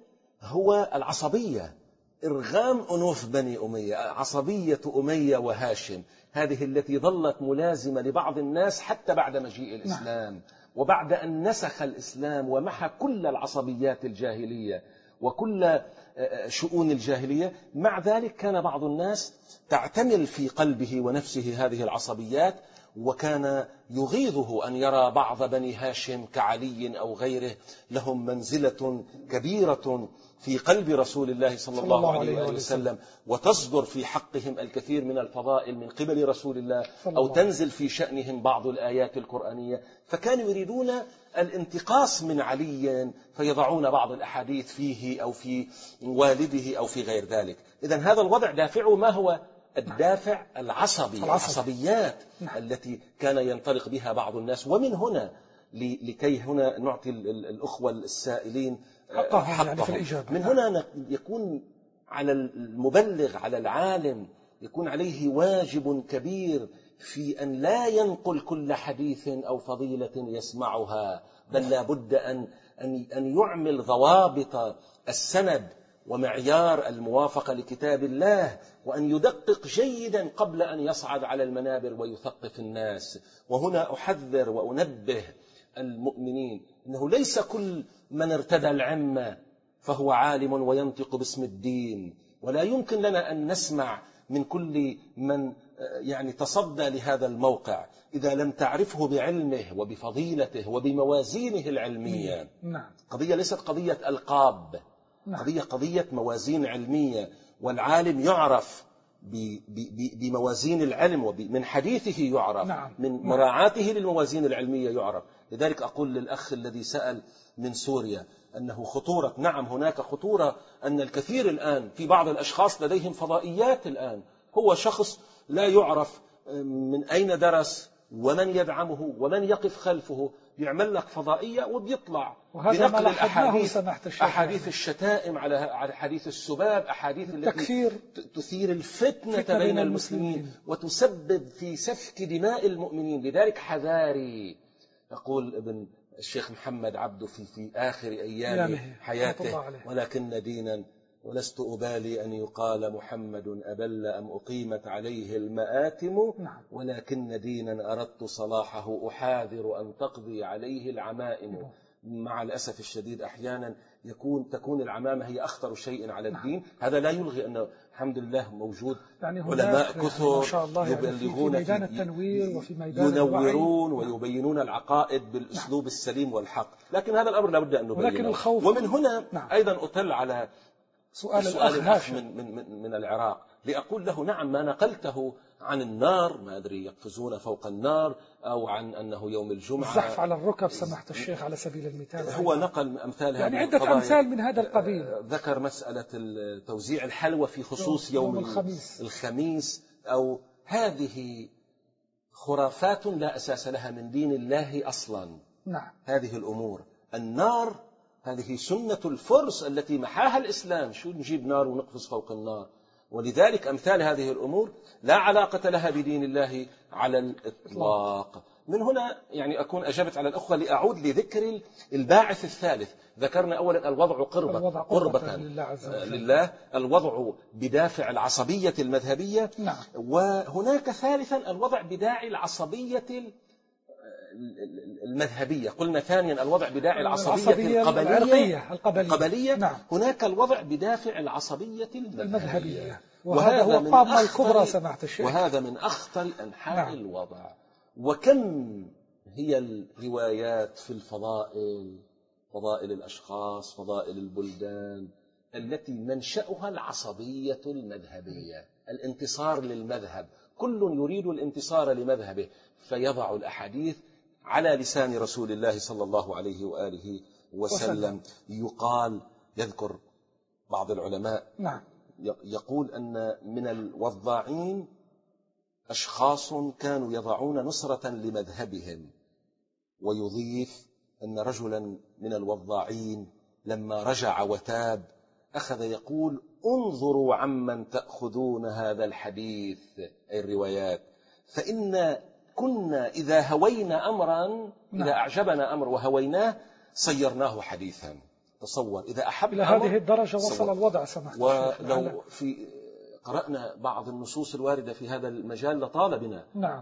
هو العصبية، إرغام أنوف بني أمية، عصبية أمية وهاشم، هذه التي ظلت ملازمة لبعض الناس حتى بعد مجيء الإسلام، نعم. وبعد أن نسخ الإسلام ومحى كل العصبيات الجاهلية وكل شؤون الجاهلية، مع ذلك كان بعض الناس تعتمل في قلبه ونفسه هذه العصبيات، وكان يغيظه أن يرى بعض بني هاشم كعلي أو غيره لهم منزلة كبيرة في قلب رسول الله صلى الله عليه وسلم، وتصدر في حقهم الكثير من الفضائل من قبل رسول الله، أو تنزل في شأنهم بعض الآيات القرآنية، فكانوا يريدون الانتقاص من علي فيضعون بعض الأحاديث فيه أو في والده أو في غير ذلك. إذن هذا الوضع دافعه ما هو؟ الدافع العصبي، العصبيات التي كان ينطلق بها بعض الناس. ومن هنا لكي هنا نعطي الأخوة السائلين حقهم، يعني في الإجابة. من هنا يكون على المبلغ، على العالم، يكون عليه واجب كبير في أن لا ينقل كل حديث أو فضيلة يسمعها، بل لا بد أن أن يعمل ضوابط السند ومعيار الموافقة لكتاب الله، وأن يدقق جيدا قبل أن يصعد على المنابر ويثقف الناس. وهنا أحذر وأنبه المؤمنين أنه ليس كل من ارتدى العمة فهو عالم وينطق باسم الدين، ولا يمكن لنا أن نسمع من كل من يعني تصدى لهذا الموقع إذا لم تعرفه بعلمه وبفضيلته وبموازينه العلمية. قضية ليست قضية ألقاب، قضية قضية موازين علمية، والعالم يعرف بموازين العلم ومن حديثه يعرف، من مراعاته للموازين العلمية يعرف. لذلك أقول للأخ الذي سأل من سوريا أنه خطورة، نعم هناك خطورة، أن الكثير الآن في بعض الأشخاص لديهم فضائيات الآن، هو شخص لا يعرف من أين درس ومن يدعمه ومن يقف خلفه، يعمل لك فضائية وبيطلع بنقل الأحاديث، أحاديث الشتائم على حديث السباب، أحاديث التي تثير الفتنة بين المسلمين وتسبب في سفك دماء المؤمنين. لذلك حذاري، يقول ابن الشيخ محمد عبده في, في آخر أيام حياته: ولكن دينا ولست أبالي أن يقال محمد أبل أم أقيمت عليه المآتم، ولكن دينا أردت صلاحه أحاذر أن تقضي عليه العمائم. مع الأسف الشديد أحيانا يكون تكون العمامة هي أخطر شيء على الدين. هذا لا يلغي أنه الحمد لله موجود يعني علماء كثر يعني يبلغون في ميدان التنوير وفي ميدان ينورون ويبينون العقائد بالأسلوب السليم والحق، لكن هذا الأمر لابد أن نبينه. ومن هنا نعم. أيضا أطل على سؤال, سؤال الأخ من, من, من العراق لأقول له: نعم ما نقلته عن النار، ما أدري يقفزون فوق النار، أو عن أنه يوم الجمعة الزحف على الركب سماحة الشيخ على سبيل المثال، هو نقل أمثال يعني عدة أمثال من هذا القبيل. ذكر مسألة توزيع الحلوى في خصوص يوم, يوم الخميس. الخميس أو هذه خرافات لا أساس لها من دين الله أصلا. نعم. هذه الأمور، النار هذه سنة الفرس التي محاها الإسلام، شو نجيب نار ونقفز فوق النار؟ ولذلك أمثال هذه الأمور لا علاقة لها بدين الله على الإطلاق. من هنا يعني أكون أجبت على الأخوة، لأعود لذكر الباعث الثالث. ذكرنا أولا الوضع قربة, الوضع قربة, قربة لله, عز وجل. لله، الوضع بدافع العصبية المذهبية. نعم. وهناك ثالثا الوضع بداعي العصبية المذهبية، قلنا ثانيا الوضع بداعي العصبية, العصبية القبلية, العرقية القبلية, القبلية. نعم. هناك الوضع بدافع العصبية المذهبية, المذهبية. وهذا هو الطامة الكبرى سماحة الشيخ. وهذا من أخطر أنحاء نعم. الوضع. وكم هي الروايات في الفضائل، فضائل الأشخاص، فضائل البلدان، التي منشأها العصبية المذهبية، الانتصار للمذهب، كل يريد الانتصار لمذهبه، فيضع الأحاديث على لسان رسول الله صلى الله عليه وآله وسلم. يقال، يذكر بعض العلماء نعم. يقول أن من الوضاعين أشخاص كانوا يضعون نصرة لمذهبهم، ويضيف أن رجلا من الوضاعين لما رجع وتاب أخذ يقول: انظروا عمن تأخذون هذا الحديث، أي الروايات، فإن كنا إذا هوينا أمرا، إذا أعجبنا أمر وهويناه صيرناه حديثا. تصور إذا أحب إلى هذه الدرجة وصل الوضع سمحت. ولو في قرأنا بعض النصوص الواردة في هذا المجال لطال بنا نعم.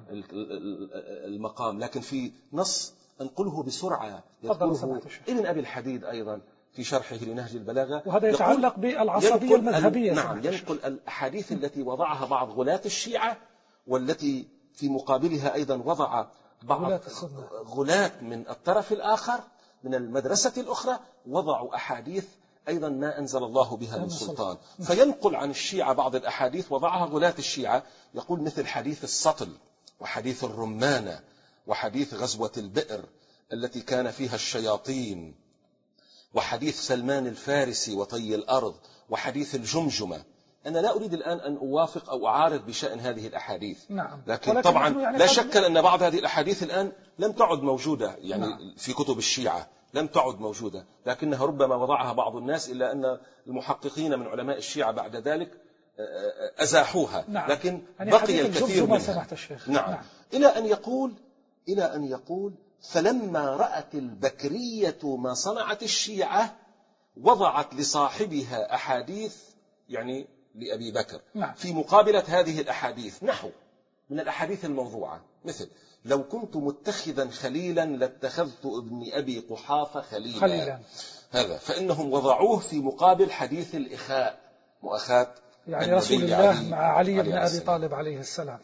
المقام، لكن في نص أنقله بسرعة يذكره ابن أبي الحديد أيضا في شرحه لنهج البلاغة، وهذا يتعلق بالعصبية المذهبية. نعم، ينقل الأحاديث التي وضعها بعض غلاة الشيعة، والتي في مقابلها أيضا وضع بعض غلاة من الطرف الآخر من المدرسة الأخرى، وضعوا أحاديث أيضا ما أنزل الله بها من سلطان. فينقل عن الشيعة بعض الأحاديث وضعها غلاة الشيعة، يقول مثل حديث السطل، وحديث الرمانة، وحديث غزوة البئر التي كان فيها الشياطين، وحديث سلمان الفارسي وطي الأرض، وحديث الجمجمة. أنا لا أريد الآن أن أوافق أو أعارض بشأن هذه الأحاديث، نعم. لكن طبعا يعني لا شك أن بعض هذه الأحاديث الآن لم تعد موجودة، يعني نعم. في كتب الشيعة لم تعد موجودة، لكنها ربما وضعها بعض الناس، إلا أن المحققين من علماء الشيعة بعد ذلك أزاحوها، نعم. لكن يعني بقي الكثير منها. نعم. نعم. إلى أن يقول إلى أن يقول فلما رأت البكرية ما صنعت الشيعة وضعت لصاحبها أحاديث، يعني لأبي بكر، نعم. في مقابلة هذه الأحاديث، نحو من الأحاديث الموضوعة، مثل: لو كنت متخذا خليلا لاتخذت ابن أبي قحافة خليلا, خليلا. هذا فإنهم وضعوه في مقابل حديث الإخاء، مؤاخاة يعني رسول الله علي مع علي بن أبي طالب عليه السلام.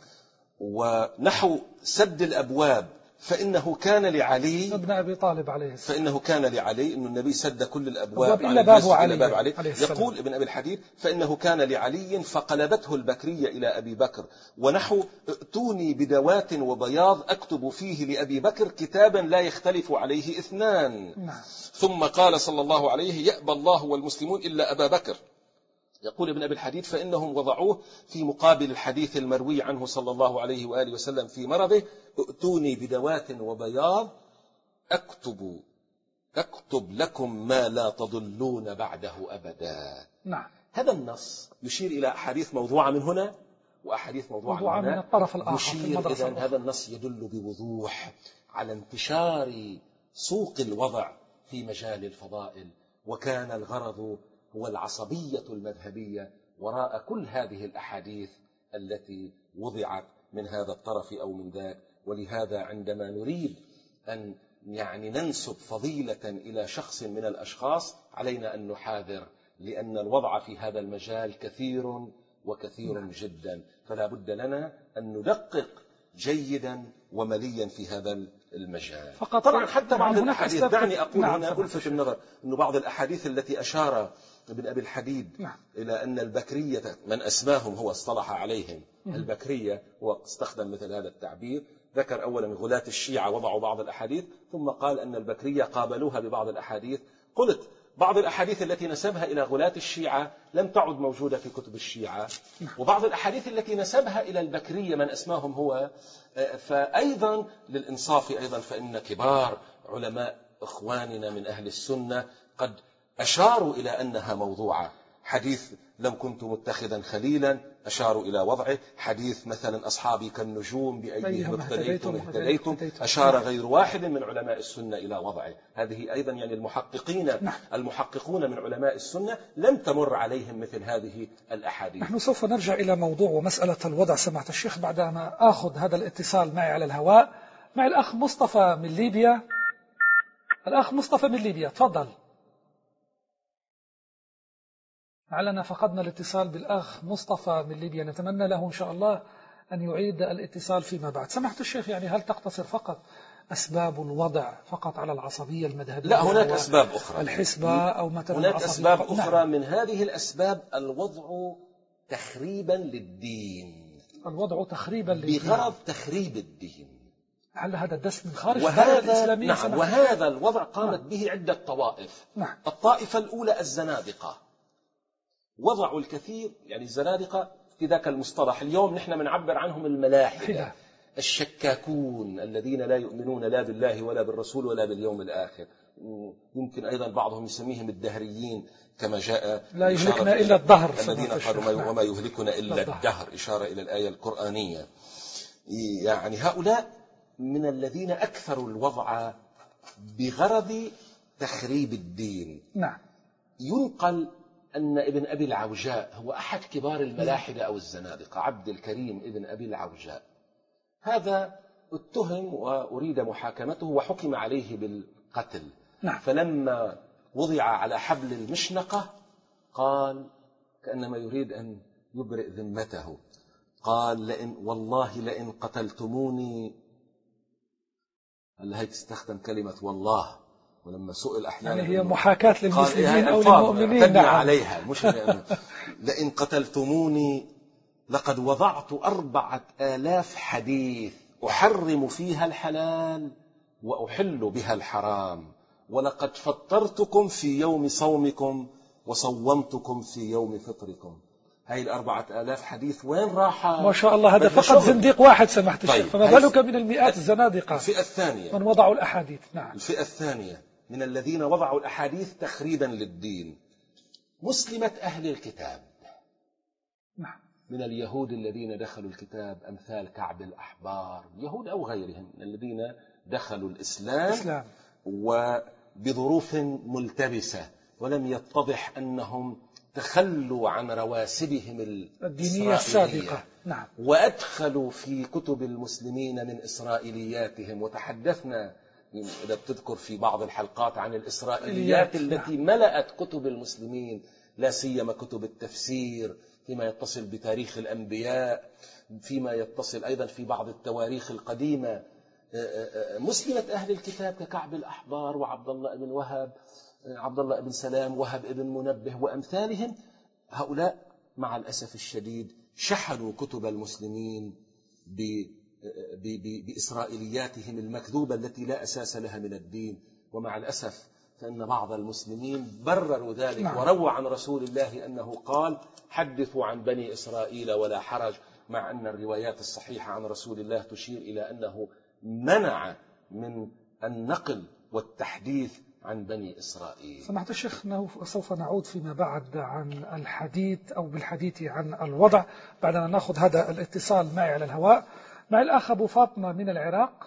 ونحو سد الأبواب، فإنه كان لعلي ابن أبي طالب عليه السلام، فإنه كان لعلي أن النبي سد كل الأبواب إلا باب علي, باب علي. عليه يقول ابن أبي الحديد: فإنه كان لعلي فقلبته البكرية إلى أبي بكر. ونحو: ائتوني بدوات وبياض أكتب فيه لأبي بكر كتابا لا يختلف عليه اثنان. نعم. ثم قال صلى الله عليه: يأبى الله والمسلمون إلا أبا بكر. يقول ابن أبي الحديد: فإنهم وضعوه في مقابل الحديث المروي عنه صلى الله عليه وآله وسلم في مرضه: ائتوني بدوات وبياض أكتب أكتب لكم ما لا تضلون بعده أبدا. نعم. هذا النص يشير إلى أحاديث موضوعة من هنا وأحاديث موضوعة, موضوعة من, من الطرف الآخر. يشير إذن هذا النص يدل بوضوح على انتشار سوق الوضع في مجال الفضائل، وكان الغرض هو العصبية المذهبية وراء كل هذه الأحاديث التي وضعت من هذا الطرف أو من ذاك. ولهذا عندما نريد أن يعني ننسب فضيلة إلى شخص من الأشخاص علينا أن نحاذر، لأن الوضع في هذا المجال كثير وكثير جدا، فلا بد لنا أن ندقق جيدا ومليا في هذا المجال. فقط طبعا حتى بعض الأحاديث، دعني أقول نعم هنا ألفت النظر أن بعض الأحاديث التي أشار ابن أبي الحديد نعم. إلى أن البكرية من أسماهم هو اصطلح عليهم مم. البكرية، هو استخدم مثل هذا التعبير. ذكر أولا غلاة الشيعة وضعوا بعض الأحاديث، ثم قال أن البكرية قابلوها ببعض الأحاديث. قلت بعض الأحاديث التي نسبها إلى غلاة الشيعة لم تعد موجودة في كتب الشيعة، وبعض الأحاديث التي نسبها إلى البكرية من أسماهم هو، فأيضا للإنصاف أيضا فإن كبار علماء إخواننا من أهل السنة قد أشاروا إلى أنها موضوعة. حديث لو كنت متخذا خليلا أشاروا إلى وضعه. حديث مثلا أصحابي كالنجوم بأيديهم اقتديتم اهتديتم أشار غير واحد من علماء السنة إلى وضعه. هذه أيضا يعني المحققين المحققون من علماء السنة لم تمر عليهم مثل هذه الأحاديث. نحن سوف نرجع إلى موضوع ومسألة الوضع سمعت الشيخ بعد ما أخذ هذا الاتصال معي على الهواء. مع الأخ مصطفى من ليبيا. الأخ مصطفى من ليبيا، تفضل. لعلنا فقدنا الاتصال بالأخ مصطفى من ليبيا، نتمنى له إن شاء الله أن يعيد الاتصال فيما بعد. سمحت الشيخ، يعني هل تقتصر فقط أسباب الوضع فقط على العصبية المذهبية؟ لا، هناك أسباب أخرى، الحسبة أو مثلا هناك أسباب أخرى. نعم. من هذه الأسباب الوضع تخريبا للدين، الوضع تخريبا للدين بغرض تخريب الدين. هل هذا الدس من خارج وهذا الإسلامية؟ نعم، وهذا الوضع قامت نعم. به عدة طوائف. نعم. الطائفة الأولى الزنادقة، وضعوا الكثير، يعني الزنادقة في ذاك المصطلح اليوم نحن بنعبر عنهم الملاحدة، الشكاكون الذين لا يؤمنون لا بالله ولا بالرسول ولا باليوم الآخر. يمكن أيضا بعضهم يسميهم الدهريين، كما جاء لا يهلكنا إلا الدهر، الذين قالوا وما يهلكنا إلا الدهر، إشارة إلى الآية القرآنية. يعني هؤلاء من الذين أكثروا الوضع بغرض تخريب الدين. نعم. ينقل أن ابن أبي العوجاء هو أحد كبار الملاحدة أو الزنادقة، عبد الكريم ابن أبي العوجاء، هذا اتهم وأريد محاكمته وحكم عليه بالقتل. نعم. فلما وضع على حبل المشنقة قال كأنما يريد أن يبرئ ذمته، قال لئن والله لئن قتلتموني، هل هي تستخدم كلمة والله، ولما سئل أحيانا يعني هي محاكاة للمسلمين أو للمؤمنين. نعم. عليها مش لئن قتلتموني لقد وضعت أربعة آلاف حديث أحرم فيها الحلال وأحل بها الحرام، ولقد فطرتكم في يوم صومكم وصومتكم في يوم فطركم. هاي الأربعة آلاف حديث وين راحة؟ ما شاء الله، هذا فقط زنديق واحد سمحت الشيخ. طيب. فما بالك من المئات الزنادقة. الفئة الثانية من وضعوا الأحاديث. نعم. الفئة الثانية من الذين وضعوا الأحاديث تخريبا للدين، مسلمة أهل الكتاب. نعم. من اليهود الذين دخلوا الكتاب، أمثال كعب الأحبار، يهود أو غيرهم من الذين دخلوا الإسلام إسلام. وبظروف ملتبسة، ولم يتضح أنهم تخلوا عن رواسبهم الدينية السابقة. نعم. وأدخلوا في كتب المسلمين من إسرائيلياتهم، وتحدثنا إذا بتذكر في بعض الحلقات عن الإسرائيليات التي نعم. ملأت كتب المسلمين، لا سيما كتب التفسير فيما يتصل بتاريخ الأنبياء، فيما يتصل أيضا في بعض التواريخ القديمة. مسلمة أهل الكتاب ككعب الأحبار وعبد الله بن وهب، عبد الله بن سلام، وهب بن منبه وأمثالهم، هؤلاء مع الأسف الشديد شحنوا كتب المسلمين بإسرائيلياتهم المكذوبة التي لا أساس لها من الدين. ومع الأسف فإن بعض المسلمين برروا ذلك. نعم. وروى عن رسول الله أنه قال حدثوا عن بني إسرائيل ولا حرج، مع أن الروايات الصحيحة عن رسول الله تشير إلى أنه منع من النقل والتحديث عن بني إسرائيل. سمعت الشيخ أنه سوف نعود فيما بعد عن الحديث أو بالحديث عن الوضع بعدما نأخذ هذا الاتصال معي على الهواء مع الأخ أبو فاطمة من العراق.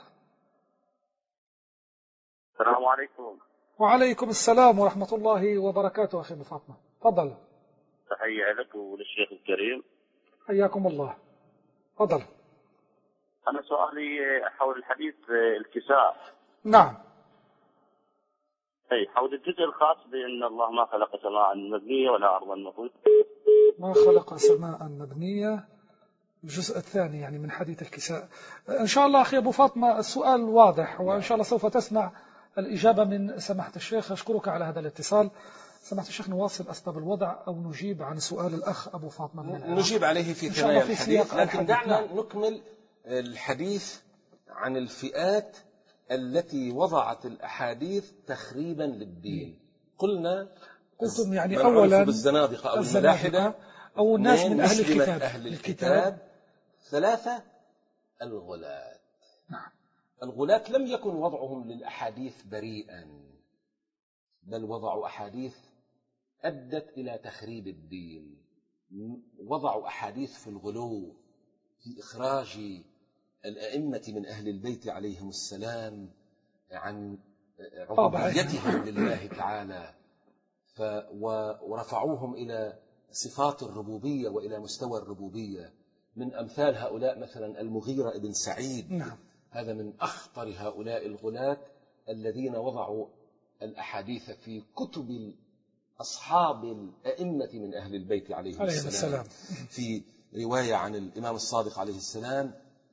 السلام عليكم. وعليكم السلام ورحمة الله وبركاته. أخي أبو فاطمة تفضل. تحية لك وللشيخ الكريم. حياكم الله. تفضل. أنا سؤالي حول الحديث الكساء. نعم. أي حول الجزء الخاص بأن الله ما خلق سماء مبنية ولا أرضا مطوية. ما خلق سماء مبنية، الجزء الثاني يعني من حديث الكساء. إن شاء الله أخي أبو فاطمة السؤال واضح، وإن شاء الله سوف تسمع الإجابة من سماحة الشيخ. أشكرك على هذا الاتصال. سماحة الشيخ، نواصل أسباب الوضع أو نجيب عن سؤال الأخ أبو فاطمة من العراق؟ نجيب عليه في ثنايا الحديث، لكن دعنا نعم. نكمل الحديث عن الفئات التي وضعت الأحاديث تخريبا للدين. قلنا قلتم يعني أولا بالزنادقة أو الملاحدة أو الناس من أهل الكتاب. أهل الكتاب. ثلاثة الغلاة. نعم. الغلاة لم يكن وضعهم للأحاديث بريئا، بل وضعوا أحاديث أدت إلى تخريب الدين. وضعوا أحاديث في الغلو، في إخراج الأئمة من أهل البيت عليهم السلام عن عبوديتهم لله تعالى، ورفعوهم إلى صفات الربوبية وإلى مستوى الربوبية. من أمثال هؤلاء مثلا المغيرة بن سعيد. نعم. هذا من أخطر هؤلاء الغلاة الذين وضعوا الأحاديث في كتب أصحاب الأئمة من أهل البيت عليه السلام. في رواية عن الإمام الصادق عليه السلام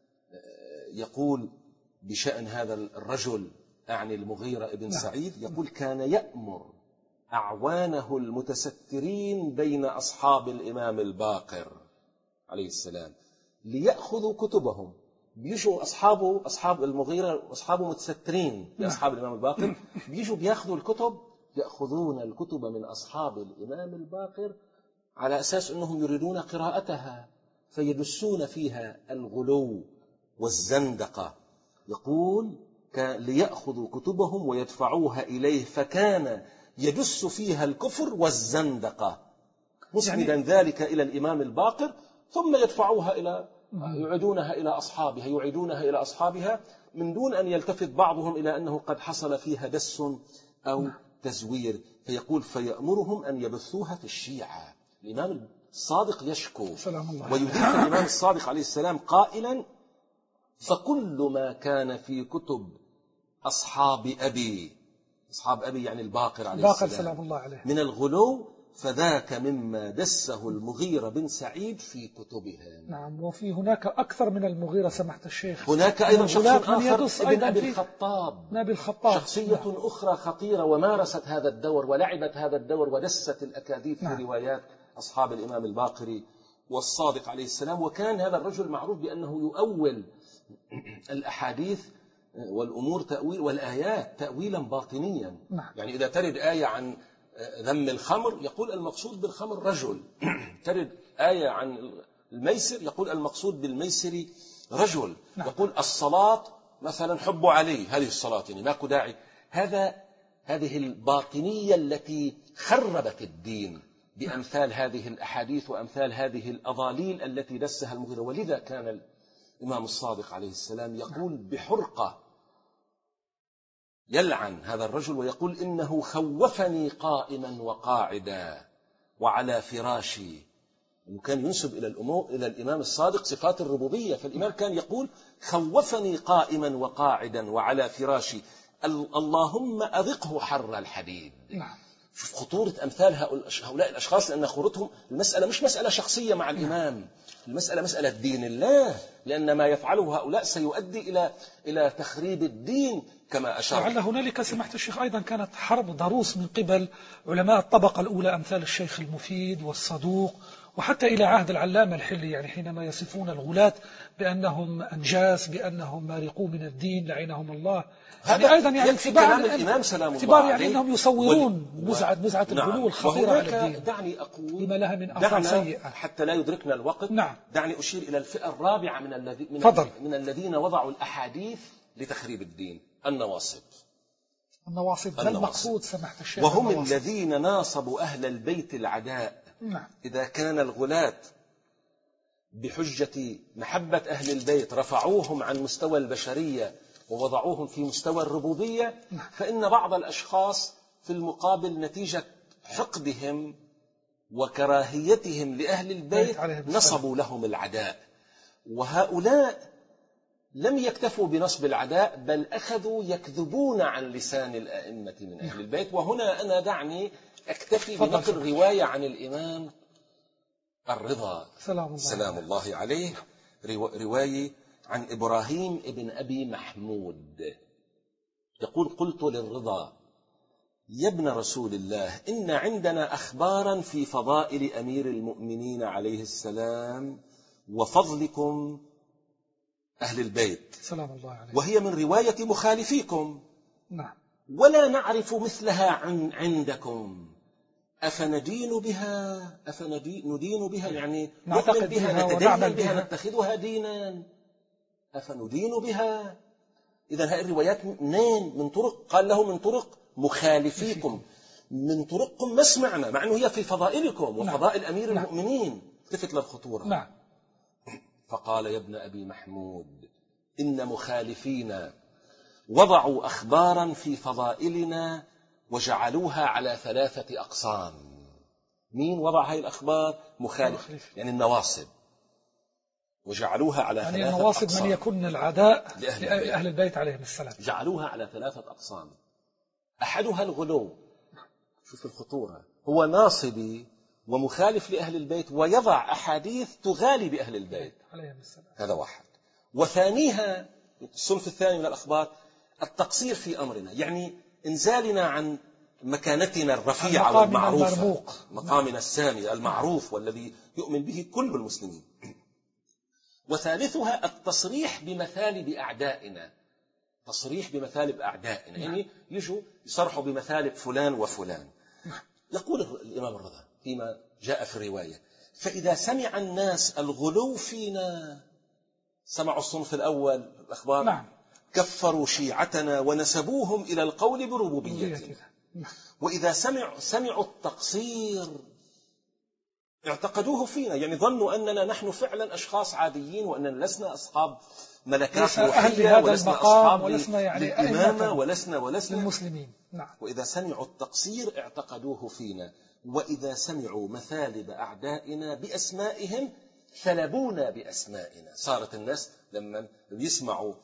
يقول بشأن هذا الرجل، أعني المغيرة ابن سعيد، يقول: كان يأمر أعوانه المتسترين بين أصحاب الإمام الباقر عليه السلام ليأخذوا كتبهم. بيجوا أصحابه أصحاب المغيرة وأصحابه متسترين لأصحاب الإمام الباقر، بيجوا بيأخذوا الكتب، يأخذون الكتب من أصحاب الإمام الباقر على أساس أنهم يريدون قراءتها، فيدسون فيها الغلو والزندقة. يقول: ليأخذوا كتبهم ويدفعوها إليه، فكان يدس فيها الكفر والزندقة، مسندا يعني ذلك إلى الإمام الباقر، ثم يدفعوها إلى يعيدونها إلى أصحابها يعيدونها إلى أصحابها من دون أن يلتفت بعضهم إلى أنه قد حصل فيها دس أو تزوير. فيقول: فيأمرهم أن يبثوها في الشيعة. الإمام الصادق يشكو ويضيف الإمام الصادق عليه السلام قائلا: فكل ما كان في كتب أصحاب أبي، أصحاب أبي يعني الباقر عليه السلام، سلام الله عليه، من الغلو، فذاك مما دسه المغيرة بن سعيد في كتبهم. نعم. وفي هناك أكثر من المغيرة سماحة الشيخ، هناك أيضا شخص آخر ابن أبي الخطاب، نبي الخطاب، شخصية نعم. أخرى خطيرة ومارست هذا الدور ولعبت هذا الدور ودست الأكاذيب نعم. في روايات أصحاب الإمام الباقري والصادق عليه السلام. وكان هذا الرجل معروف بأنه يؤول الأحاديث والأمور تأويل والآيات تأويلا باطنيا نعم. يعني إذا ترد آية عن ذم الخمر يقول المقصود بالخمر رجل، ترد آية عن الميسر يقول المقصود بالميسر رجل نعم. يقول الصلاة مثلا حب علي، هذه الصلاة يعني ماكو داعي. هذا هذه الباطنية التي خربت الدين بأمثال هذه الأحاديث وأمثال هذه الأضاليل التي دسها المغيرة. ولذا كان الإمام الصادق عليه السلام يقول بحرقة، يلعن هذا الرجل ويقول: إنه خوفني قائما وقاعدا وعلى فراشي. وكان ينسب إلى الأمور إلى الإمام الصادق صفات الربوبية، فالإمام كان يقول: خوفني قائما وقاعدا وعلى فراشي، اللهم أذقه حر الحديد. شوف خطورة أمثال هؤلاء الأشخاص، لأن خطورتهم المسألة مش مسألة شخصية مع الإمام، المسألة مسألة دين الله، لأن ما يفعله هؤلاء سيؤدي إلى إلى تخريب الدين كما أشار. لعل هنالك سمحت الشيخ أيضا كانت حرب ضروس من قبل علماء الطبقة الأولى أمثال الشيخ المفيد والصدوق، وحتى إلى عهد العلامة الحلي، يعني حينما يصفون الغلاة بأنهم أنجاس، بأنهم مارقون من الدين لعنهم الله. هذا أيضا يعني في كلام الإمام سلام الله عليه، يعني أنهم يصورون نزعة نزعة الغلو الخطيرة على الدين. دعني أقول لما لها من أثار سيئة حتى لا يدركنا الوقت. نعم. دعني أشير إلى الفئة الرابعة من الذين من, من الذين وضعوا الأحاديث لتخريب الدين، النواصب. النواصب ده المقصود سمحت الشيخ، وهم النواصب. الذين ناصبوا أهل البيت العداء. نعم. إذا كان الغلاة بحجة محبة أهل البيت رفعوهم عن مستوى البشرية ووضعوهم في مستوى الربوبية، فإن بعض الأشخاص في المقابل نتيجة حقدهم وكراهيتهم لأهل البيت نصبوا لهم العداء. وهؤلاء لم يكتفوا بنصب العداء، بل أخذوا يكذبون عن لسان الأئمة من أهل البيت. وهنا أنا دعني أكتفي بنقل رواية عن الإمام الرضا سلام الله, سلام الله عليه، رواية عن إبراهيم ابن أبي محمود يقول: قلت للرضا: يا ابن رسول الله، إن عندنا أخبارا في فضائل أمير المؤمنين عليه السلام وفضلكم أهل البيت سلام الله عليه، وهي من رواية مخالفيكم. نعم. ولا نعرف مثلها عن عندكم، أفندين بها أفندين بها يعني نؤمن بها نتدين بها نتخذها دينا، أفندين بها. إذا هذه الروايات منين؟ من طرق، قال له من طرق مخالفيكم، من طرقكم ما سمعنا، مع أنه هي في فضائلكم وفضائل أمير المؤمنين. التفت للخطورة. نعم. فقال: يا ابن أبي محمود، إن مخالفينا وضعوا أخبارا في فضائلنا وجعلوها على ثلاثة أقسام. مين وضع هذه الأخبار؟ مخالف، يعني النواصب. وجعلوها على يعني ثلاثة نواصب أقسام. من يكون العداء لأهل لأهل البيت. البيت عليهم السلام. جعلوها على ثلاثة أقسام. أحدها الغلو، شوف الخطورة، هو ناصبي ومخالف لأهل البيت ويضع أحاديث تغالي بأهل البيت عليهم السلام. هذا واحد. وثانيها الصنف الثاني من الأخبار التقصير في أمرنا، يعني انزالنا عن مكانتنا الرفيعة والمعروفة، مقامنا السامي المعروف والذي يؤمن به كل المسلمين. وثالثها التصريح بمثالب أعدائنا، تصريح بمثالب أعدائنا، يعني يجوا يصرحوا بمثالب فلان وفلان. يقول الإمام الرضا فيما جاء في الرواية: فإذا سمع الناس الغلو فينا، سمعوا الصنف الأول الأخبار، نعم. كفروا شيعتنا ونسبوهم إلى القول بربوبيتنا. وإذا سمعوا سمعوا التقصير اعتقدوه فينا، يعني ظنوا أننا نحن فعلا أشخاص عاديين، وأننا لسنا أصحاب ملكات روحية، ولسنا أصحاب ولسنا يعني الإمامة، ولسنا ولسنا للمسلمين. نعم. وإذا سمعوا التقصير اعتقدوه فينا، وإذا سمعوا مثالب أعدائنا بأسمائهم ثلبونا بأسمائنا. صارت الناس لما يسمعوا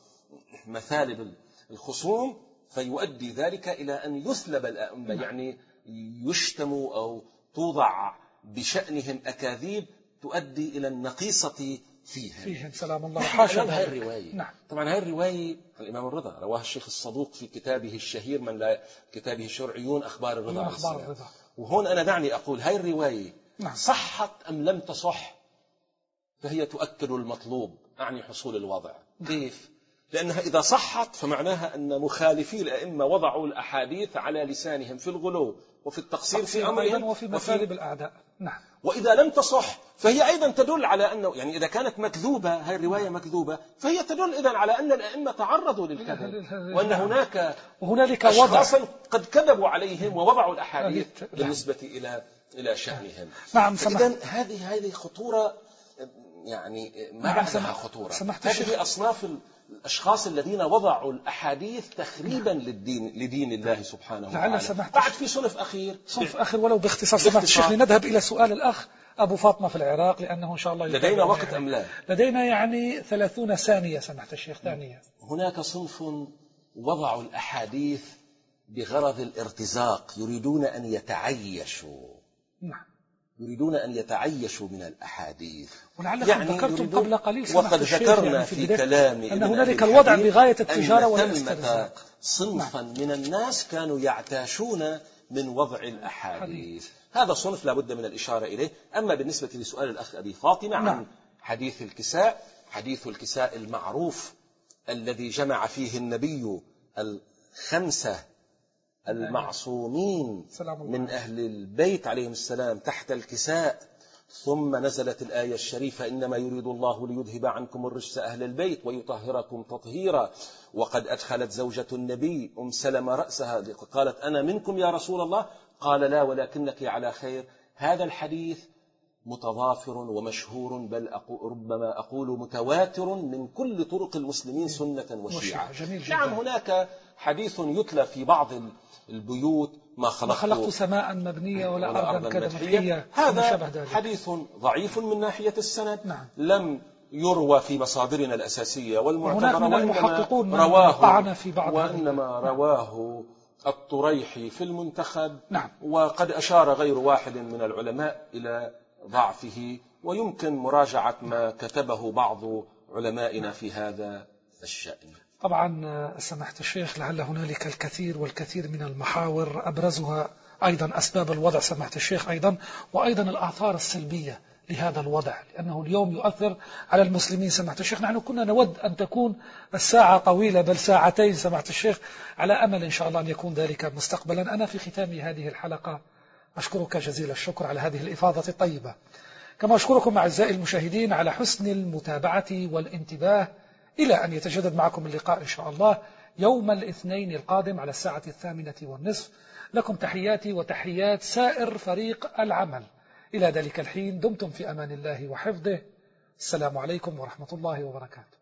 مثالب الخصوم فيؤدي ذلك إلى أن يثلب الأئمة، يعني يشتموا أو توضع بشأنهم أكاذيب تؤدي إلى النقيصة فيهم. فيهم سلام الله. حاشا هذه الرواية. نعم. طبعا هذه الرواية الإمام الرضا رواها الشيخ الصدوق في كتابه الشهير من لا كتابه الشرعيون أخبار الرضا. أخبار الرضا. وهون أنا دعني أقول هاي الرواية نعم. صحت أم لم تصح فهي تؤكد المطلوب، أعني حصول الوضع. كيف؟ لأنها إذا صحت فمعناها أن مخالفي الأئمة وضعوا الأحاديث على لسانهم في الغلو وفي التقصير في أمرهم وفي مثالب الأعداء. نعم. وإذا لم تصح فهي أيضا تدل على أنه، يعني إذا كانت مكذوبة هذه الرواية مكذوبة فهي تدل إذن على أن الأئمة تعرضوا للكذب، وأن هناك وهنالك أشخاصا قد كذبوا عليهم ووضعوا الأحاديث بالنسبة إلى إلى شأنهم. نعم. إذن هذه هذه خطورة، يعني ما بعدها خطورة. هذه أصناف الأشخاص الذين وضعوا الأحاديث تخريبا للدين لدين الله سبحانه وتعالى. بعد في صنف أخير صنف أخير ولو باختصار سمحت الشيخ لنذهب إلى سؤال الأخ أبو فاطمة في العراق، لأنه إن شاء الله لدينا وقت أم لا؟ لدينا يعني ثلاثون ثانية سمحت الشيخ ثانية. هناك صنف وضعوا الأحاديث بغرض الارتزاق، يريدون أن يتعيشوا. نعم. يريدون أن يتعيشوا من الأحاديث. ولعلكم يعني ذكرتم قبل قليل وقد ذكرنا يعني في, في كلام أن هنالك الوضع بغاية التجارة والاسترزاق. صنفا نعم. من الناس كانوا يعتاشون من وضع الأحاديث. هذا صنف لابد من الإشارة إليه. أما بالنسبة لسؤال الأخ أبي فاطمة عن نعم. حديث الكساء، حديث الكساء المعروف الذي جمع فيه النبي الخمسة المعصومين من أهل البيت عليهم السلام تحت الكساء، ثم نزلت الآية الشريفة: إنما يريد الله ليذهب عنكم الرجس أهل البيت ويطهركم تطهيرا. وقد أدخلت زوجة النبي أم سلمة رأسها قالت: أنا منكم يا رسول الله؟ قال: لا ولكنك على خير. هذا الحديث متضافر ومشهور، بل أقول ربما أقول متواتر من كل طرق المسلمين سنة وشيعة. نعم هناك حديث يتلى في بعض البيوت: ما خلقت, ما خلقت سماء مبنية ولا أرضا كدمحية. هذا حديث ضعيف من ناحية السند. نعم. لم يروى في مصادرنا الأساسية والمعتبرة، وهناك من المحققون من رواه في بعض وإنما رواه الطريحي في المنتخب. نعم. وقد أشار غير واحد من العلماء إلى ضعفه، ويمكن مراجعة ما كتبه بعض علمائنا في هذا الشأن. طبعا سماحة الشيخ لعل هنالك الكثير والكثير من المحاور، أبرزها أيضا أسباب الوضع سماحة الشيخ أيضا، وأيضا الآثار السلبية لهذا الوضع، لأنه اليوم يؤثر على المسلمين سماحة الشيخ. نحن كنا نود أن تكون الساعة طويلة بل ساعتين سماحة الشيخ، على أمل إن شاء الله أن يكون ذلك مستقبلا. أنا في ختام هذه الحلقة أشكرك جزيل الشكر على هذه الإفاضة الطيبة، كما أشكركم أعزائي المشاهدين على حسن المتابعة والانتباه، إلى أن يتجدد معكم اللقاء إن شاء الله يوم الاثنين القادم على الساعة الثامنة والنصف. لكم تحياتي وتحيات سائر فريق العمل. إلى ذلك الحين دمتم في أمان الله وحفظه. السلام عليكم ورحمة الله وبركاته.